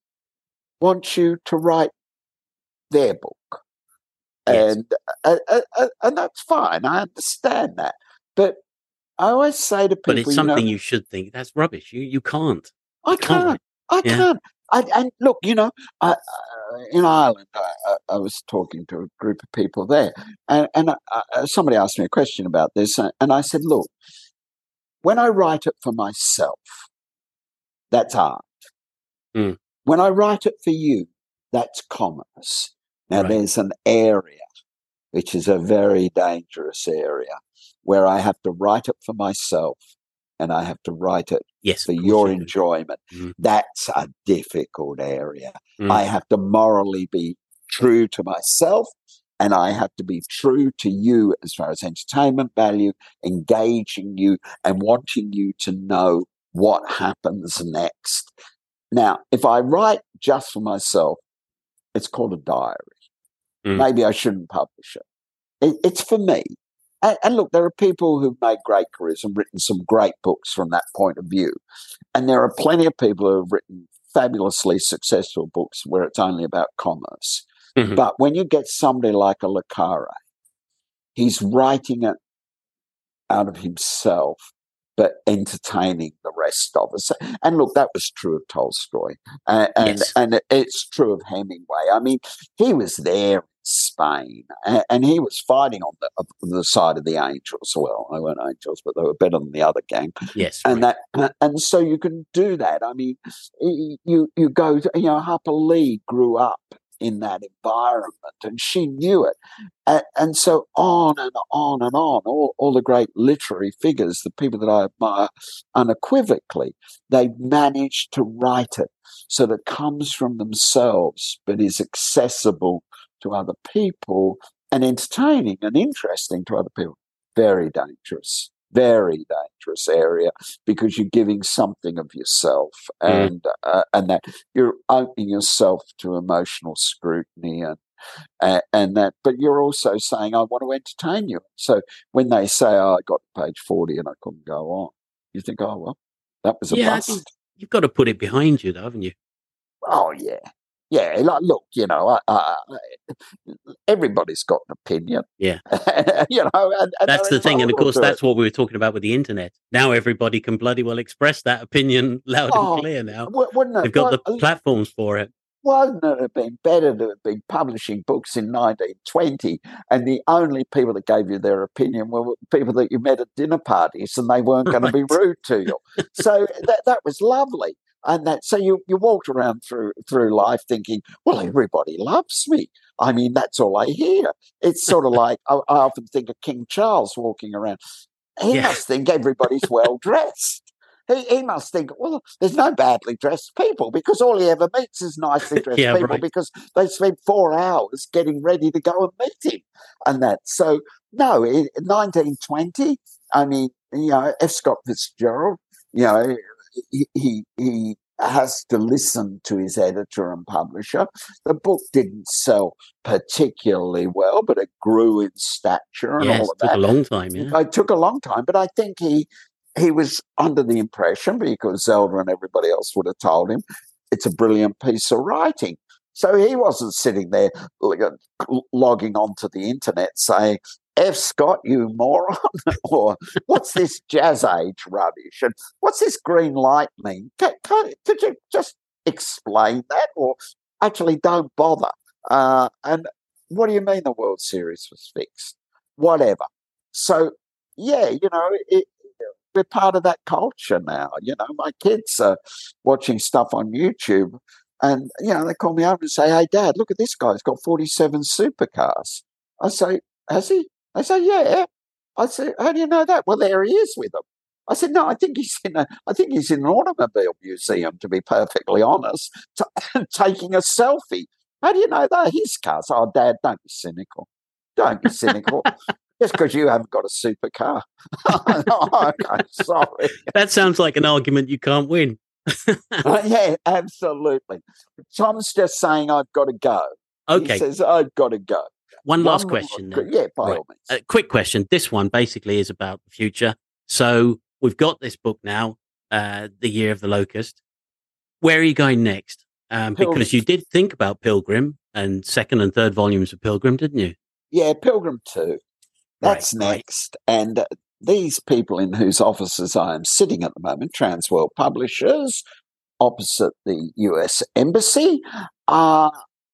want you to write their book. Yes. And, uh, uh, uh, and that's fine. I understand that. But I always say to people, But it's you something know, you should think that's rubbish. You you can't. I You can't. can't. I Yeah. can't. I, and look, you know, I, uh, in Ireland, I, I, I was talking to a group of people there, and, and uh, somebody asked me a question about this, and I said, look, when I write it for myself, that's art. Mm. When I write it for you, that's commerce. Now, Right. there's an area, which is a very dangerous area, where I have to write it for myself and I have to write it Yes. for of course your you do. enjoyment. Mm. That's a difficult area. Mm. I have to morally be true to myself, and I have to be true to you as far as entertainment value, engaging you and wanting you to know what happens next. Now, if I write just for myself, it's called a diary. Mm. Maybe I shouldn't publish it. it it's for me. And, and look, there are people who've made great careers and written some great books from that point of view. And there are plenty of people who have written fabulously successful books where it's only about commerce. Mhm. But when you get somebody like a Le Carre, he's writing it out of himself, but entertaining the rest of us. And look, that was true of Tolstoy. Uh, and, Yes. and it's true of Hemingway. I mean, he was there in Spain, and, and he was fighting on the, the side of the Angels. Well, they weren't Angels, but they were better than the other gang. Yes, and right. that, and so you can do that. I mean, you you go, to, you know, Harper Lee grew up in that environment, and she knew it, and, and so on and on and on. All all the great literary figures, the people that I admire unequivocally, they managed to write it so that it comes from themselves, but is accessible to other people and entertaining and interesting to other people. Very dangerous, very dangerous area, because you're giving something of yourself, and mm. uh, and that you're opening yourself to emotional scrutiny and uh, and that. But you're also saying, I want to entertain you. So when they say, oh, I got to page forty and I couldn't go on, you think, oh, well, that was a yeah, bust. You've got to put it behind you, though, haven't you? Oh, yeah. Yeah, like, look, you know, uh, uh, everybody's got an opinion. Yeah. you know, and, and that's the thing. And of course, that's it. What we were talking about with the internet. Now everybody can bloody well express that opinion loud oh, and clear now. Wouldn't it? They've got well, the platforms for it. Wouldn't it have been better to have been publishing books in nineteen twenty, and the only people that gave you their opinion were people that you met at dinner parties, and they weren't going right. to be rude to you. So that that was lovely. And that, so you, you walked around through through life thinking, well, everybody loves me. I mean, that's all I hear. It's sort of like, I, I often think of King Charles walking around. He yeah. must think everybody's well dressed. He, he must think, well, there's no badly dressed people, because all he ever meets is nicely dressed yeah, people right. because they spend four hours getting ready to go and meet him. And that, so no, in nineteen twenty, I mean, you know, F. Scott Fitzgerald, you know, He, he he has to listen to his editor and publisher. The book didn't sell particularly well, but it grew in stature and yes, all of it took that. a long time, yeah. It took a long time, but I think he he was under the impression, because Zelda and everybody else would have told him, it's a brilliant piece of writing. So he wasn't sitting there logging onto the internet saying, F. Scott, you moron, or what's this jazz age rubbish, and what's this green light mean? Can, can, could you just explain that, or actually don't bother? Uh, and what do you mean the World Series was fixed? Whatever. So, yeah, you know, it, we're part of that culture now. You know, my kids are watching stuff on YouTube, and, you know, they call me over and say, hey, Dad, look at this guy. He's got forty-seven supercars. I say, has he? I say, yeah. I said, how do you know that? Well, there he is with them. I said, no, I think he's in a, I think he's in an automobile museum, to be perfectly honest, t- taking a selfie. How do you know that? His cars. Oh, Dad, don't be cynical. Don't be cynical. Just because you haven't got a supercar. oh, okay, sorry. That sounds like an argument you can't win. uh, yeah, absolutely. Tom's just saying, I've got to go. Okay. He says, I've got to go. One, One last question. More, yeah, by right. all means. A quick question. This one basically is about the future. So we've got this book now, uh, The Year of the Locust. Where are you going next? Um, because you did think about Pilgrim and second and third volumes of Pilgrim, didn't you? Yeah, Pilgrim two. That's right, next. Right. And uh, these people in whose offices I am sitting at the moment, Transworld Publishers, opposite the U S Embassy, are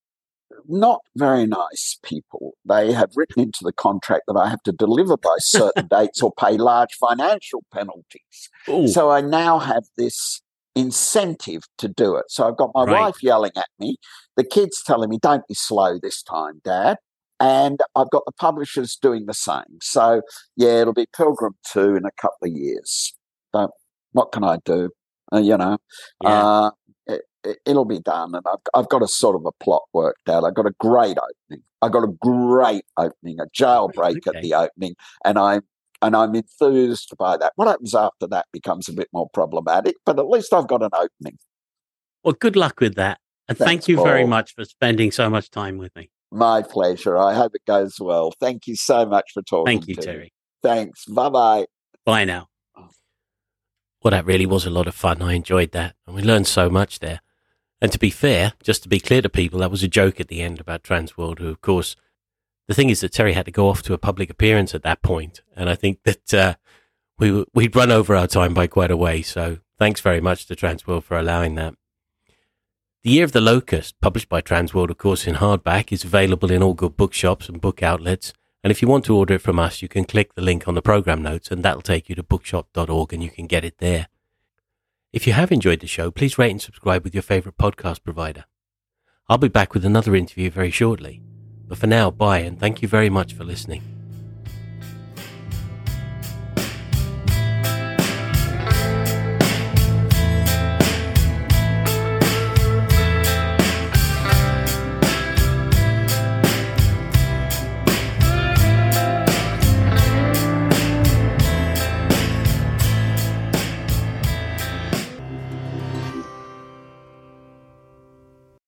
not very nice people. They have written into the contract that I have to deliver by certain dates or pay large financial penalties. Ooh. So I now have this incentive to do it. So I've got my right. wife yelling at me, the kids telling me, don't be slow this time, Dad. And I've got the publishers doing the same. So, yeah, it'll be Pilgrim two in a couple of years. But what can I do? Uh, you know, yeah. uh, it, it, it'll be done. And I've, I've got a sort of a plot worked out. I've got a great opening. I've got a great opening, a jailbreak okay. at the opening. And I'm, and I'm enthused by that. What happens after that becomes a bit more problematic, but at least I've got an opening. Well, good luck with that. And Thanks, thank you Paul. very much for spending so much time with me. My pleasure. I hope it goes well. Thank you so much for talking Thank you, to Terry. me. Thanks. Bye-bye. Bye now. Well, that really was a lot of fun. I enjoyed that. And we learned so much there. And to be fair, just to be clear to people, that was a joke at the end about Transworld, who, of course, the thing is that Terry had to go off to a public appearance at that point. And I think that uh, we, we'd run over our time by quite a way. So thanks very much to Transworld for allowing that. The Year of the Locust, published by Transworld, of course, in hardback, is available in all good bookshops and book outlets. And if you want to order it from us, you can click the link on the program notes and that'll take you to bookshop dot org and you can get it there. If you have enjoyed the show, please rate and subscribe with your favourite podcast provider. I'll be back with another interview very shortly. But for now, bye and thank you very much for listening.